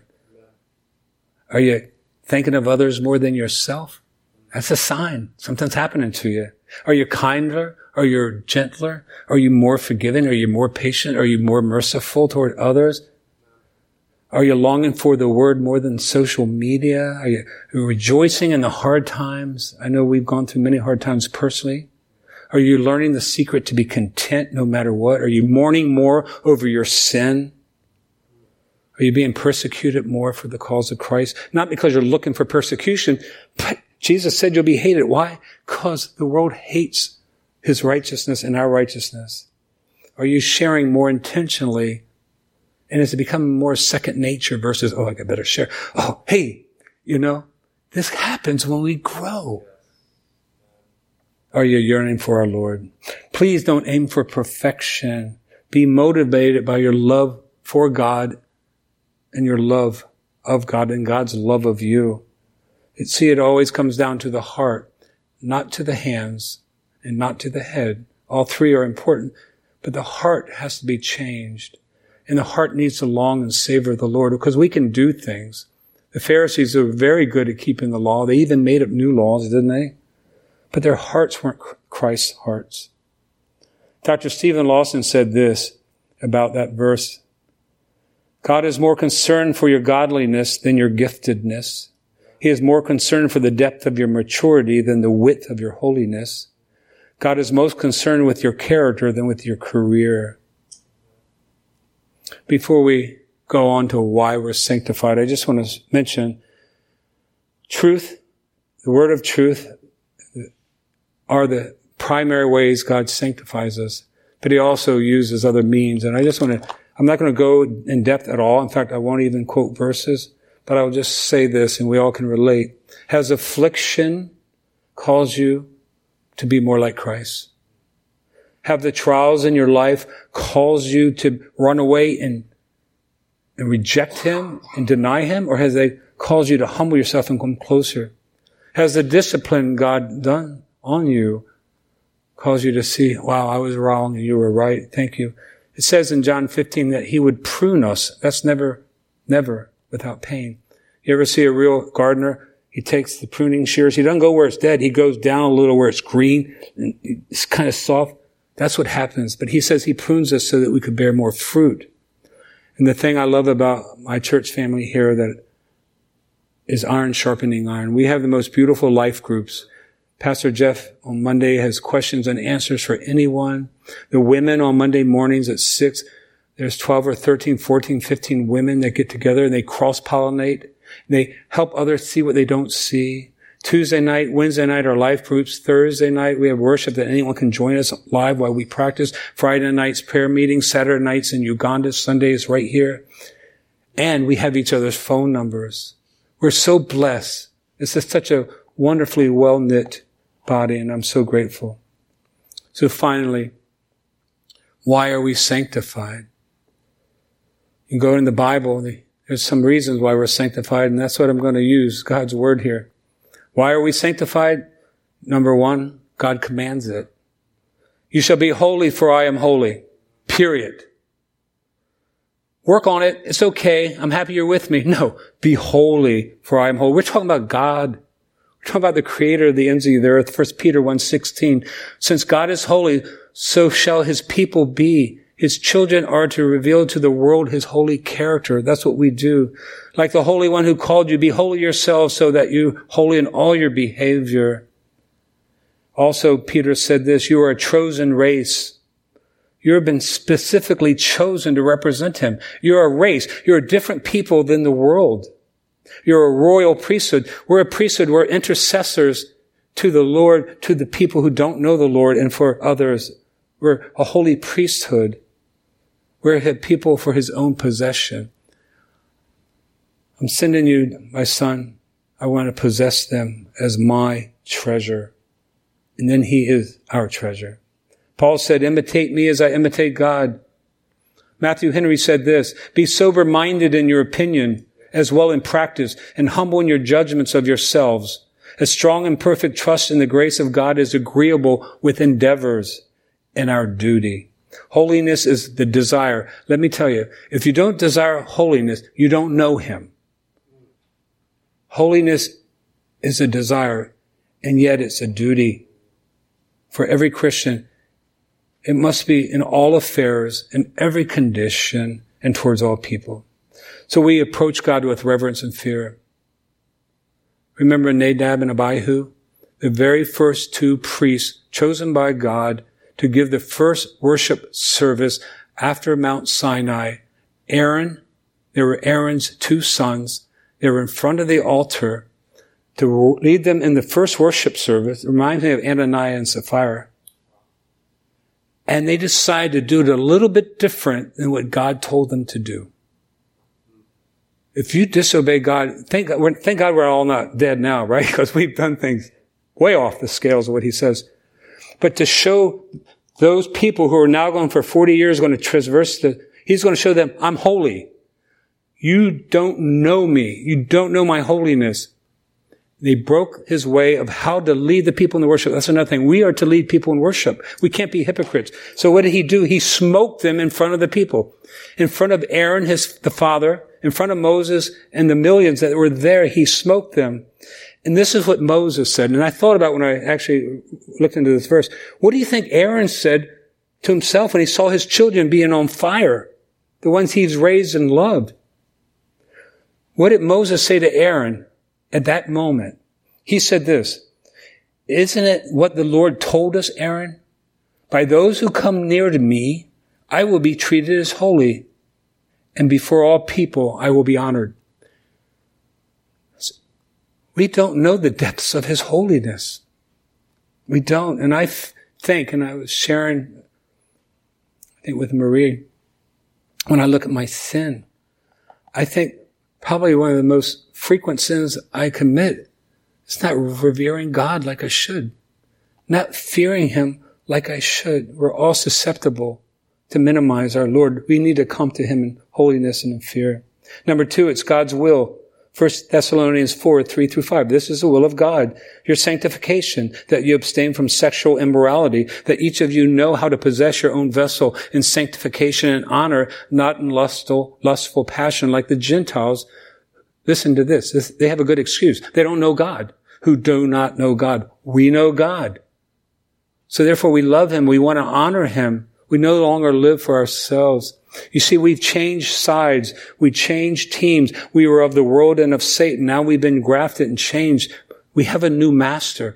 Are you thinking of others more than yourself? That's a sign. Something's happening to you. Are you kinder? Are you gentler? Are you more forgiving? Are you more patient? Are you more merciful toward others? Are you longing for the Word more than social media? Are you rejoicing in the hard times? I know we've gone through many hard times personally. Are you learning the secret to be content no matter what? Are you mourning more over your sin? Are you being persecuted more for the cause of Christ? Not because you're looking for persecution, but Jesus said you'll be hated. Why? Because the world hates His righteousness and our righteousness. Are you sharing more intentionally? And is it becoming more second nature versus, oh, I got better share. Oh, hey, you know, this happens when we grow. Are you yearning for our Lord? Please don't aim for perfection. Be motivated by your love for God and your love of God and God's love of you. It, see, it always comes down to the heart, not to the hands and not to the head. All three are important, but the heart has to be changed. And the heart needs to long and savor the Lord because we can do things. The Pharisees were very good at keeping the law. They even made up new laws, didn't they? But their hearts weren't Christ's hearts. Doctor Stephen Lawson said this about that verse. God is more concerned for your godliness than your giftedness. He is more concerned for the depth of your maturity than the width of your holiness. God is most concerned with your character than with your career. Before we go on to why we're sanctified, I just want to mention truth, the word of truth, are the primary ways God sanctifies us, but He also uses other means. And I just want to, I'm not going to go in depth at all. In fact, I won't even quote verses, but I'll just say this and we all can relate. Has affliction caused you to be more like Christ? Have the trials in your life caused you to run away and, and reject Him and deny Him? Or has they caused you to humble yourself and come closer? Has the discipline God done on you caused you to see, wow, I was wrong and you were right. Thank you. It says in John fifteen that He would prune us. That's never, never without pain. You ever see a real gardener? He takes the pruning shears. He doesn't go where it's dead. He goes down a little where it's green and it's kind of soft. That's what happens. But He says He prunes us so that we could bear more fruit. And the thing I love about my church family here that is iron sharpening iron. We have the most beautiful life groups. Pastor Jeff on Monday has questions and answers for anyone. The women on Monday mornings at six, there's twelve or thirteen, fourteen, fifteen women that get together and they cross-pollinate. They help others see what they don't see. Tuesday night, Wednesday night are life groups. Thursday night, we have worship that anyone can join us live while we practice. Friday nights, prayer meetings. Saturday nights in Uganda. Sundays right here. And we have each other's phone numbers. We're so blessed. This is such a wonderfully well-knit body, and I'm so grateful. So finally, why are we sanctified? You go in the Bible, there's some reasons why we're sanctified, and that's what I'm going to use, God's word here. Why are we sanctified? Number one, God commands it. You shall be holy, for I am holy. Period. Work on it. It's okay. I'm happy you're with me. No. Be holy, for I am holy. We're talking about God. We're talking about the creator of the ends of the earth. First Peter one sixteen. Since God is holy, so shall his people be. His children are to reveal to the world his holy character. That's what we do. Like the Holy One who called you, be holy yourselves so that you're holy in all your behavior. Also, Peter said this, you are a chosen race. You have been specifically chosen to represent him. You're a race. You're a different people than the world. You're a royal priesthood. We're a priesthood. We're intercessors to the Lord, to the people who don't know the Lord, and for others. We're a holy priesthood. We're a people for his own possession. I'm sending you, my son. I want to possess them as my treasure. And then he is our treasure. Paul said, imitate me as I imitate God. Matthew Henry said this, be sober-minded in your opinion as well in practice, and humble in your judgments of yourselves. A strong and perfect trust in the grace of God is agreeable with endeavors in our duty. Holiness is the desire. Let me tell you, if you don't desire holiness, you don't know him. Holiness is a desire, and yet it's a duty. For every Christian, it must be in all affairs, in every condition, and towards all people. So we approach God with reverence and fear. Remember Nadab and Abihu? The very first two priests chosen by God to give the first worship service after Mount Sinai. Aaron, they were Aaron's two sons. They were in front of the altar to lead them in the first worship service. It reminds me of Ananias and Sapphira. And they decided to do it a little bit different than what God told them to do. If you disobey God, thank God, thank God we're all not dead now, right? Because we've done things way off the scales of what he says. But to show those people who are now going for forty years, going to traverse the, he's going to show them, I'm holy. You don't know me. You don't know my holiness. They broke his way of how to lead the people in the worship. That's another thing. We are to lead people in worship. We can't be hypocrites. So what did he do? He smoked them in front of the people. In front of Aaron, his, the father, in front of Moses and the millions that were there, he smoked them. And this is what Moses said. And I thought about when I actually looked into this verse. What do you think Aaron said to himself when he saw his children being on fire? The ones he's raised and loved. What did Moses say to Aaron at that moment? He said this, isn't it what the Lord told us, Aaron? By those who come near to me, I will be treated as holy, and before all people I will be honored. We don't know the depths of his holiness. We don't. And I f- think, and I was sharing, I think with Marie, when I look at my sin, I think probably one of the most frequent sins I commit is not revering God like I should, not fearing him like I should. We're all susceptible to minimize our Lord. We need to come to him in holiness and in fear. Number two, it's God's will. First Thessalonians four, three through five. This is the will of God, your sanctification, that you abstain from sexual immorality, that each of you know how to possess your own vessel in sanctification and honor, not in lustful, lustful passion like the Gentiles. Listen to this. this. They have a good excuse. They don't know God. Who do not know God. We know God. So therefore we love him. We want to honor him. We no longer live for ourselves. You see, we've changed sides. We changed teams. We were of the world and of Satan. Now we've been grafted and changed. We have a new master.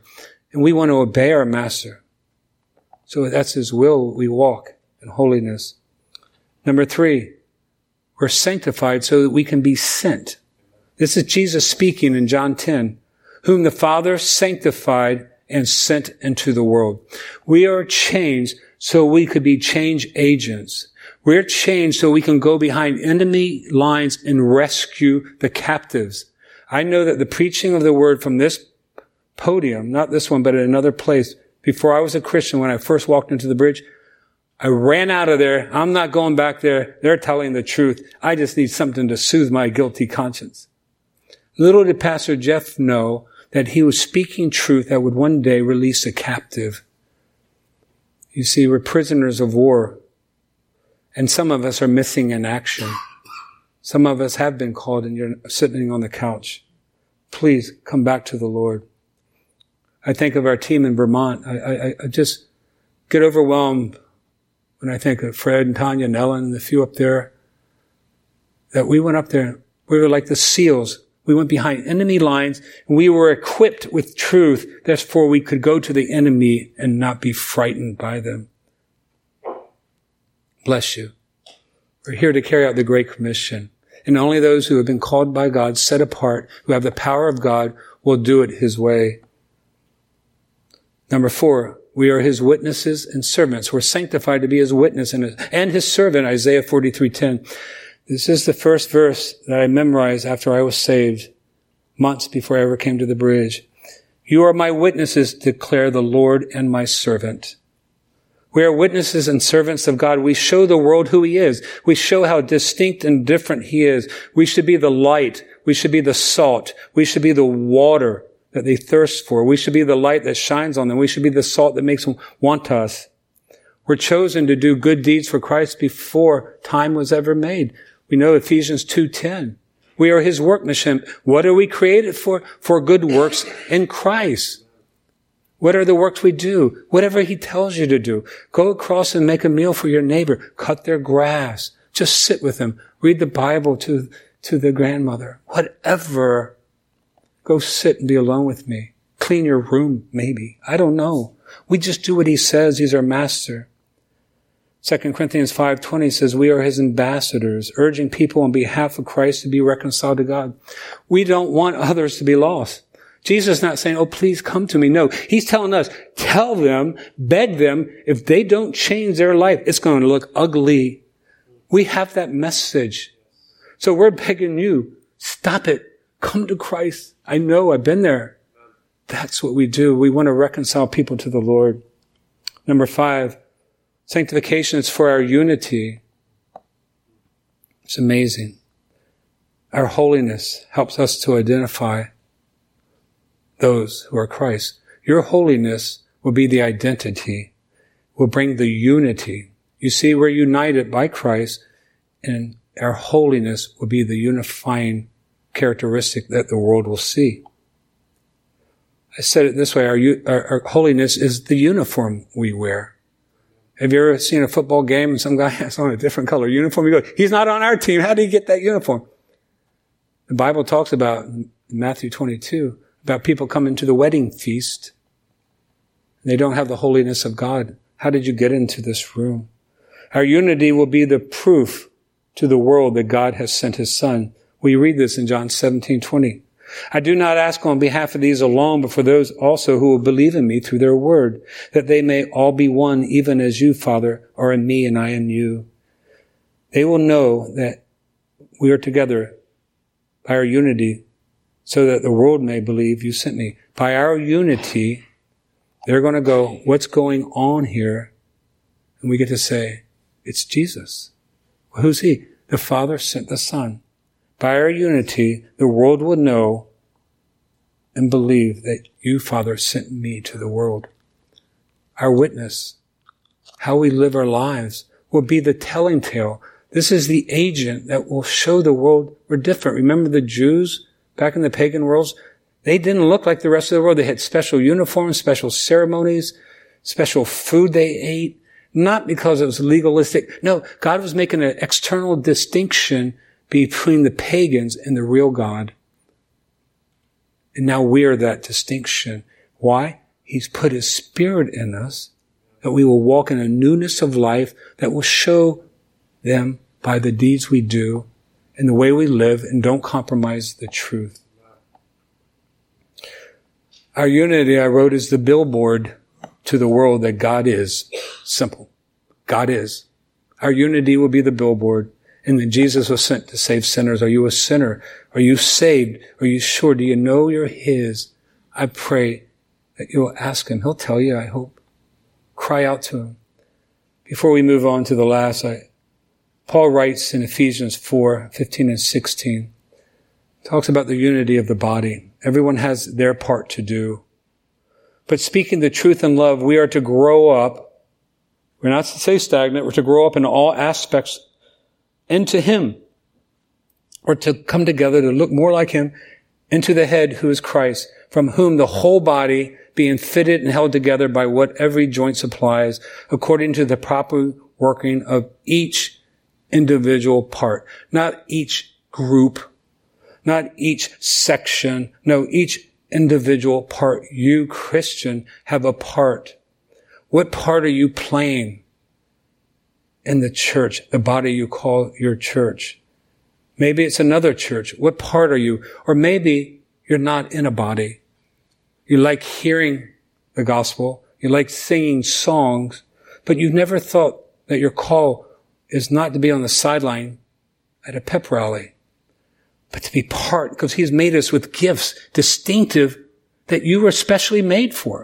And we want to obey our master. So that's his will. We walk in holiness. Number three, we're sanctified so that we can be sent. This is Jesus speaking in John ten, whom the Father sanctified and sent into the world. We are changed so we could be change agents. We're changed so we can go behind enemy lines and rescue the captives. I know that the preaching of the word from this podium, not this one, but at another place, before I was a Christian, when I first walked into the bridge, I ran out of there. I'm not going back there. They're telling the truth. I just need something to soothe my guilty conscience. Little did Pastor Jeff know that he was speaking truth that would one day release a captive. You see, we're prisoners of war. And some of us are missing in action. Some of us have been called and you're sitting on the couch. Please come back to the Lord. I think of our team in Vermont. I, I, I just get overwhelmed when I think of Fred and Tanya and Ellen and the few up there. That we went up there. We were like the SEALs. We went behind enemy lines and we were equipped with truth. Therefore we could go to the enemy and not be frightened by them. Bless you. We're here to carry out the Great Commission. And only those who have been called by God, set apart, who have the power of God, will do it his way. Number four, we are his witnesses and servants. We're sanctified to be his witness and his, and his servant, Isaiah forty-three ten. This is the first verse that I memorized after I was saved, months before I ever came to the bridge. You are my witnesses, declare the Lord, and my servant. We are witnesses and servants of God. We show the world who he is. We show how distinct and different he is. We should be the light. We should be the salt. We should be the water that they thirst for. We should be the light that shines on them. We should be the salt that makes them want us. We're chosen to do good deeds for Christ before time was ever made. We know Ephesians two ten. We are his workmanship. What are we created for? For good works in Christ. What are the works we do? Whatever he tells you to do. Go across and make a meal for your neighbor. Cut their grass. Just sit with them. Read the Bible to, to the grandmother. Whatever. Go sit and be alone with me. Clean your room, maybe. I don't know. We just do what he says. He's our master. Second Corinthians five twenty says, we are his ambassadors, urging people on behalf of Christ to be reconciled to God. We don't want others to be lost. Jesus is not saying, oh, please come to me. No, he's telling us, tell them, beg them, if they don't change their life, it's going to look ugly. We have that message. So we're begging you, stop it. Come to Christ. I know, I've been there. That's what we do. We want to reconcile people to the Lord. Number five, sanctification is for our unity. It's amazing. Our holiness helps us to identify those who are Christ. Your holiness will be the identity, will bring the unity. You see, we're united by Christ, and our holiness will be the unifying characteristic that the world will see. I said it this way, our, our, our holiness is the uniform we wear. Have you ever seen a football game and some guy has on a different color uniform? You go, he's not on our team. How did he get that uniform? The Bible talks about, in Matthew twenty-two, about people coming to the wedding feast. They don't have the holiness of God. How did you get into this room? Our unity will be the proof to the world that God has sent his Son. We read this in John seventeen twenty. I do not ask on behalf of these alone, but for those also who will believe in me through their word, that they may all be one, even as you, Father, are in me and I in you. They will know that we are together by our unity, so that the world may believe you sent me. By our unity, they're going to go, what's going on here? And we get to say, it's Jesus. Well, who's he? The Father sent the Son. By our unity, the world will know and believe that you, Father, sent me to the world. Our witness, how we live our lives, will be the telling tale. This is the agent that will show the world we're different. Remember the Jews back in the pagan worlds? They didn't look like the rest of the world. They had special uniforms, special ceremonies, special food they ate. Not because it was legalistic. No, God was making an external distinction between the pagans and the real God. And now we're that distinction. Why? He's put His Spirit in us, that we will walk in a newness of life that will show them by the deeds we do and the way we live and don't compromise the truth. Our unity, I wrote, is the billboard to the world that God is. Simple. God is. Our unity will be the billboard, and that Jesus was sent to save sinners. Are you a sinner? Are you saved? Are you sure? Do you know you're His? I pray that you'll ask Him. He'll tell you, I hope. Cry out to Him. Before we move on to the last, I, Paul writes in Ephesians four, fifteen and sixteen, talks about the unity of the body. Everyone has their part to do. But speaking the truth in love, we are to grow up. We're not to stay stagnant. We're to grow up in all aspects into Him, or to come together to look more like Him, into the head who is Christ, from whom the whole body, being fitted and held together by what every joint supplies, according to the proper working of each individual part. Not each group, not each section, no, each individual part. You, Christian, have a part. What part are you playing in the church, the body you call your church? Maybe it's another church. What part are you? Or maybe you're not in a body. You like hearing the gospel. You like singing songs, but you've never thought that your call is not to be on the sideline at a pep rally, but to be part, because He's made us with gifts distinctive that you were specially made for.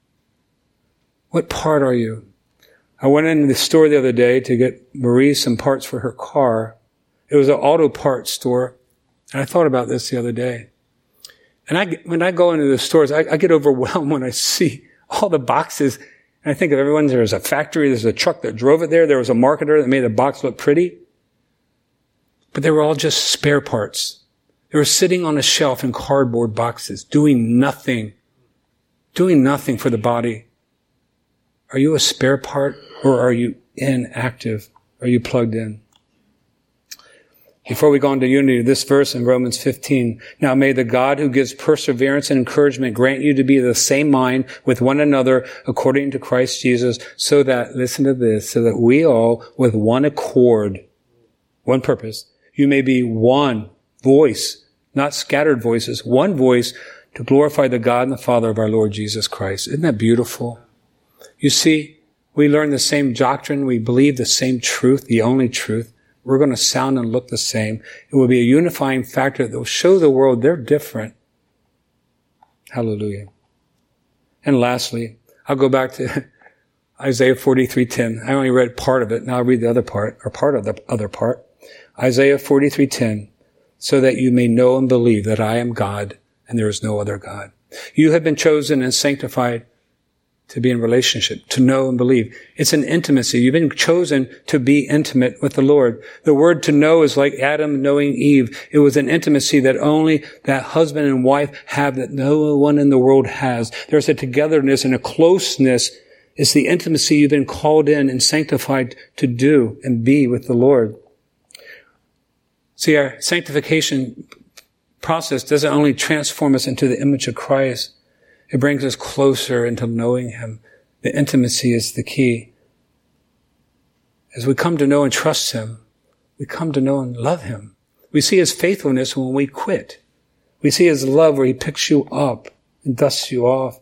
What part are you? I went into the store the other day to get Marie some parts for her car. It was an auto parts store, and I thought about this the other day. And I, when I go into the stores, I, I get overwhelmed when I see all the boxes. And I think of everyone, there's a factory, there's a truck that drove it there, there was a marketer that made the box look pretty. But they were all just spare parts. They were sitting on a shelf in cardboard boxes, doing nothing, doing nothing for the body. Are you a spare part, or are you inactive? Are you plugged in? Before we go on to unity, this verse in Romans fifteen, now may the God who gives perseverance and encouragement grant you to be of the same mind with one another according to Christ Jesus, so that, listen to this, so that we all with one accord, one purpose, you may be one voice, not scattered voices, one voice to glorify the God and the Father of our Lord Jesus Christ. Isn't that beautiful? You see, we learn the same doctrine, we believe the same truth, the only truth. We're going to sound and look the same. It will be a unifying factor that will show the world they're different. Hallelujah. And lastly, I'll go back to Isaiah forty-three ten. I only read part of it. Now I'll read the other part, or part of the other part. Isaiah forty-three ten. So that you may know and believe that I am God and there is no other God. You have been chosen and sanctified to be in relationship, to know and believe. It's an intimacy. You've been chosen to be intimate with the Lord. The word to know is like Adam knowing Eve. It was an intimacy that only that husband and wife have, that no one in the world has. There's a togetherness and a closeness. It's the intimacy you've been called in and sanctified to do and be with the Lord. See, our sanctification process doesn't only transform us into the image of Christ, it brings us closer into knowing Him. The intimacy is the key. As we come to know and trust Him, we come to know and love Him. We see His faithfulness when we quit. We see His love where He picks you up and dusts you off.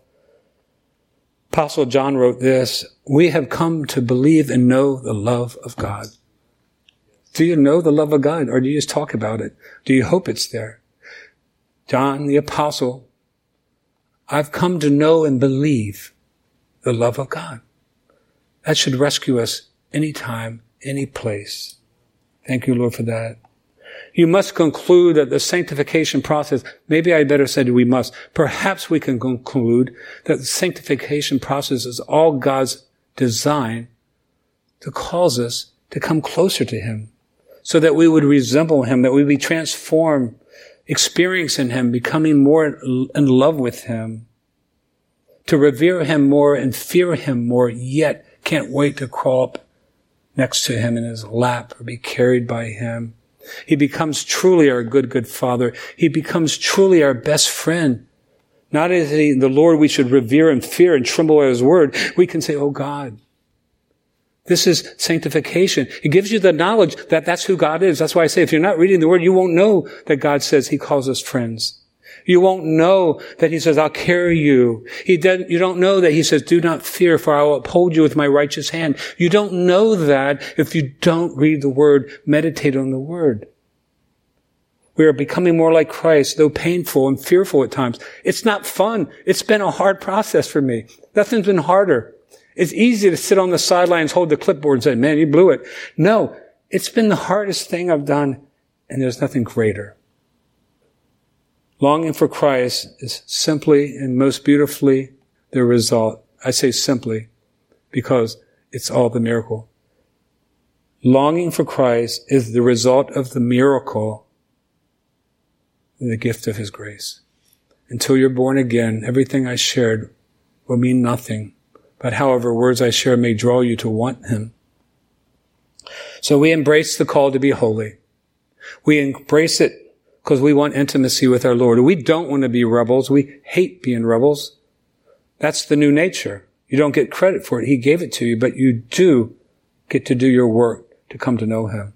Apostle John wrote this, we have come to believe and know the love of God. Do you know the love of God, or do you just talk about it? Do you hope it's there? John the Apostle, I've come to know and believe the love of God. That should rescue us anytime, any place. Thank you, Lord, for that. You must conclude that the sanctification process, maybe I better say we must, perhaps we can conclude that the sanctification process is all God's design to cause us to come closer to Him, so that we would resemble Him, that we would be transformed, experiencing Him, becoming more in love with Him, to revere Him more and fear Him more, yet can't wait to crawl up next to Him in His lap or be carried by Him. He becomes truly our good, good Father. He becomes truly our best friend, Not as he, the Lord we should revere and fear and tremble at his word. We can say, oh God. This is sanctification. It gives you the knowledge that that's who God is. That's why I say if you're not reading the word, you won't know that God says he calls us friends. You won't know that he says, I'll carry you. He doesn't, you don't know that he says, do not fear, for I will uphold you with my righteous hand. You don't know that if you don't read the word, meditate on the word. We are becoming more like Christ, though painful and fearful at times. It's not fun. It's been a hard process for me. Nothing's been harder. It's easy to sit on the sidelines, hold the clipboard and say, man, you blew it. No, it's been the hardest thing I've done, and there's nothing greater. Longing for Christ is simply and most beautifully the result. I say simply because it's all the miracle. Longing for Christ is the result of the miracle, the gift of his grace. Until you're born again, everything I shared will mean nothing. But however, words I share may draw you to want him. So we embrace the call to be holy. We embrace it because we want intimacy with our Lord. We don't want to be rebels. We hate being rebels. That's the new nature. You don't get credit for it. He gave it to you, but you do get to do your work to come to know him.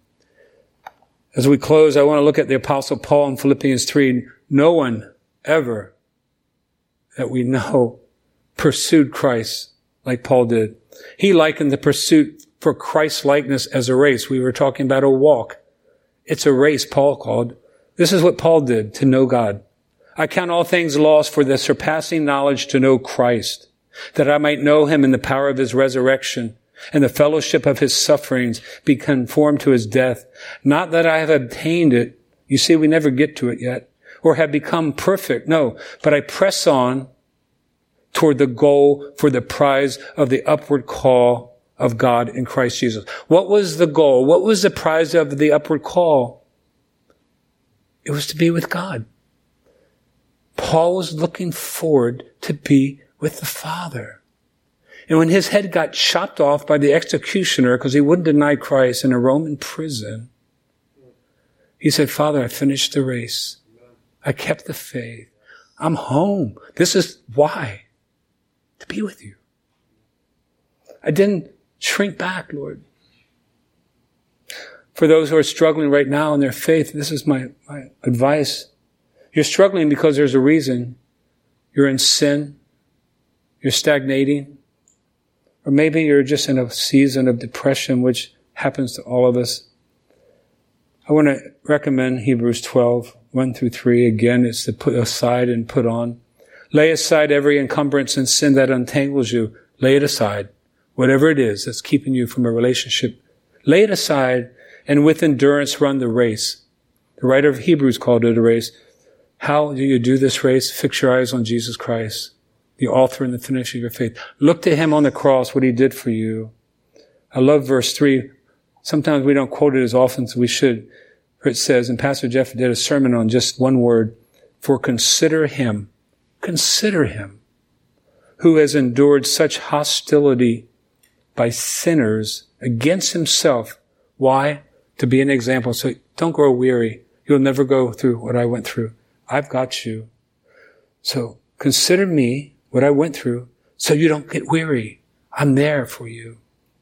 As we close, I want to look at the Apostle Paul in Philippians three. No one ever that we know pursued Christ like Paul did. He likened the pursuit for Christ's likeness as a race. We were talking about a walk. It's a race, Paul called. This is what Paul did to know God. I count all things lost for the surpassing knowledge to know Christ, that I might know him in the power of his resurrection and the fellowship of his sufferings, be conformed to his death. Not that I have obtained it. You see, we never get to it yet, or have become perfect. No, but I press on toward the goal for the prize of the upward call of God in Christ Jesus. What was the goal? What was the prize of the upward call? It was to be with God. Paul was looking forward to be with the Father. And when his head got chopped off by the executioner because he wouldn't deny Christ in a Roman prison, he said, Father, I finished the race. I kept the faith. I'm home. This is why. To be with you. I didn't shrink back, Lord. For those who are struggling right now in their faith, this is my, my advice. You're struggling because there's a reason. You're in sin. You're stagnating. Or maybe you're just in a season of depression, which happens to all of us. I want to recommend Hebrews twelve, one through three. Again, it's to put aside and put on. Lay aside every encumbrance and sin that untangles you. Lay it aside. Whatever it is that's keeping you from a relationship. Lay it aside and with endurance run the race. The writer of Hebrews called it a race. How do you do this race? Fix your eyes on Jesus Christ, the author and the finisher of your faith. Look to him on the cross, what he did for you. I love verse three. Sometimes we don't quote it as often as we should. It says, and Pastor Jeff did a sermon on just one word, for consider him. Consider him who has endured such hostility by sinners against himself. Why? To be an example. So don't grow weary. You'll never go through what I went through. I've got you. So consider me, what I went through, so you don't get weary. I'm there for you.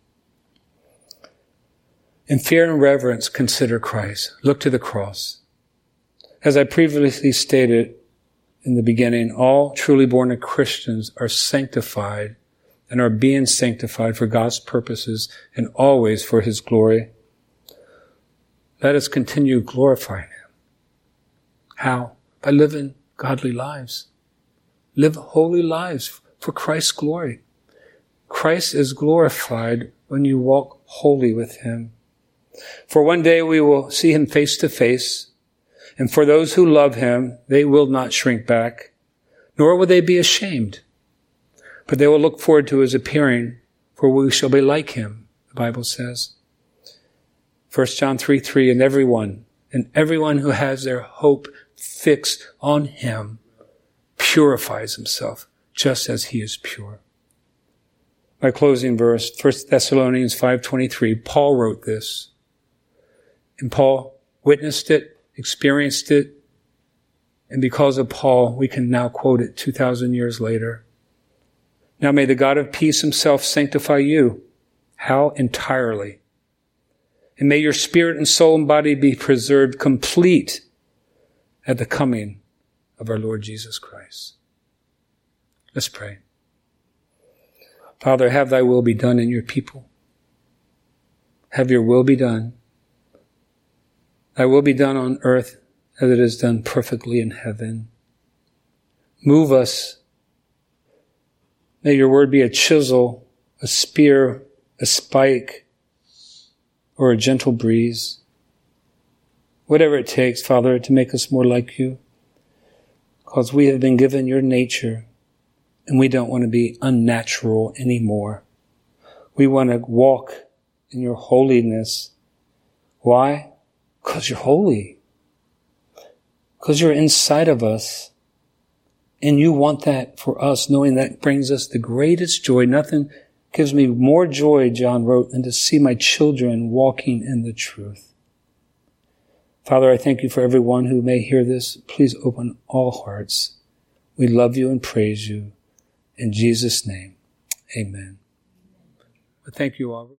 In fear and reverence, consider Christ. Look to the cross. As I previously stated, in the beginning, all truly born Christians are sanctified and are being sanctified for God's purposes and always for his glory. Let us continue glorifying him. How? By living godly lives. Live holy lives for Christ's glory. Christ is glorified when you walk holy with him. For one day we will see him face to face. And for those who love him, they will not shrink back, nor will they be ashamed. But they will look forward to his appearing, for we shall be like him, the Bible says. First John three three, and everyone, and everyone who has their hope fixed on him purifies himself, just as he is pure. My closing verse, First Thessalonians five twenty-three, Paul wrote this. And Paul witnessed it, experienced it, And because of Paul, we can now quote it two thousand years later. Now may the God of peace himself sanctify you. How? Entirely. And may your spirit and soul and body be preserved complete at the coming of our Lord Jesus Christ. Let's pray. Father, have thy will be done in your people. Have your will be done. Thy will be done on earth as it is done perfectly in heaven. Move us. May your word be a chisel, a spear, a spike, or a gentle breeze. Whatever it takes, Father, to make us more like you. Because we have been given your nature, and we don't want to be unnatural anymore. We want to walk in your holiness. Why? Because you're holy. Because you're inside of us. And you want that for us, knowing that brings us the greatest joy. Nothing gives me more joy, John wrote, than to see my children walking in the truth. Father, I thank you for everyone who may hear this. Please open all hearts. We love you and praise you. In Jesus' name, amen. Well, thank you all.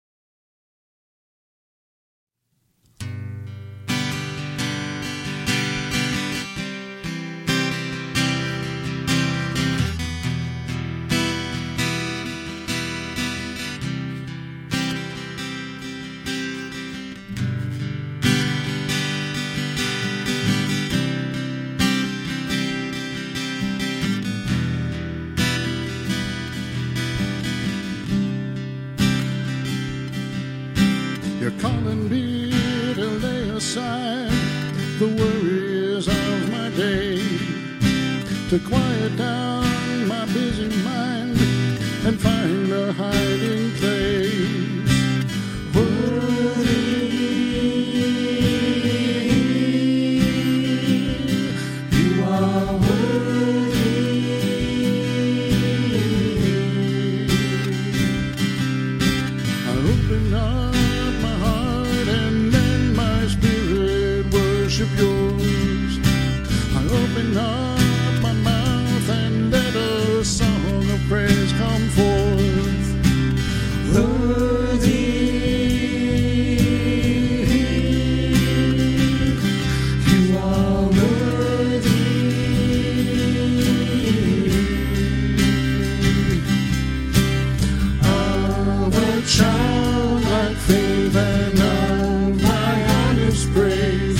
You're calling me to lay aside the worries of my day, to quiet down my busy mind and find a hiding place. Worthy, you are worthy. I open up yours. I open up my mouth and let a song of praise come forth. Worthy, you are worthy. Of a childlike faith and of my honest praise.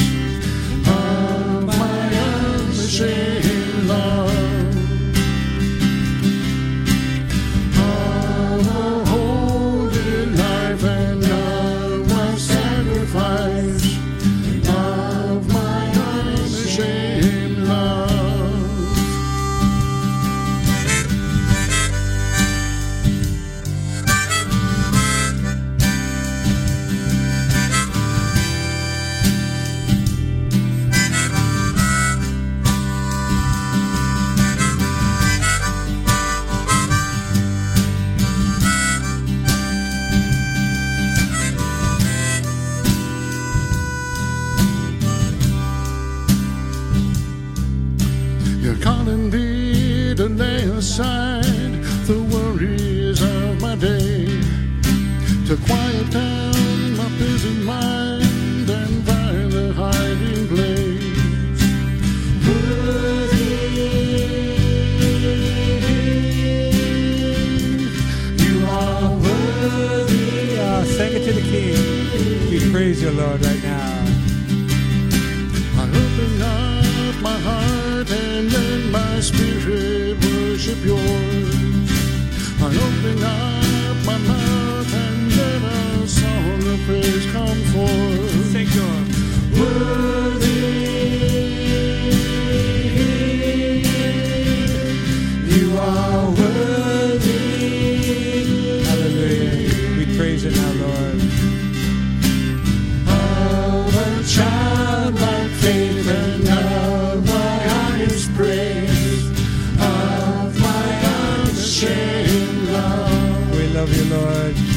You're calling me to lay aside the worries of my day, to quiet down my busy mind and find a hiding place. Worthy, you are worthy. Uh, sing it to the King. We praise you, Lord, right now. I open up my heart and let my spirit worship yours. I open up my mouth and let a song of praise come forth. Sing to him. Worthy, you are worthy. Hallelujah. We praise you now, Lord. Of a childlike faith and of my honest praise, of my unashamed love. We love you, Lord.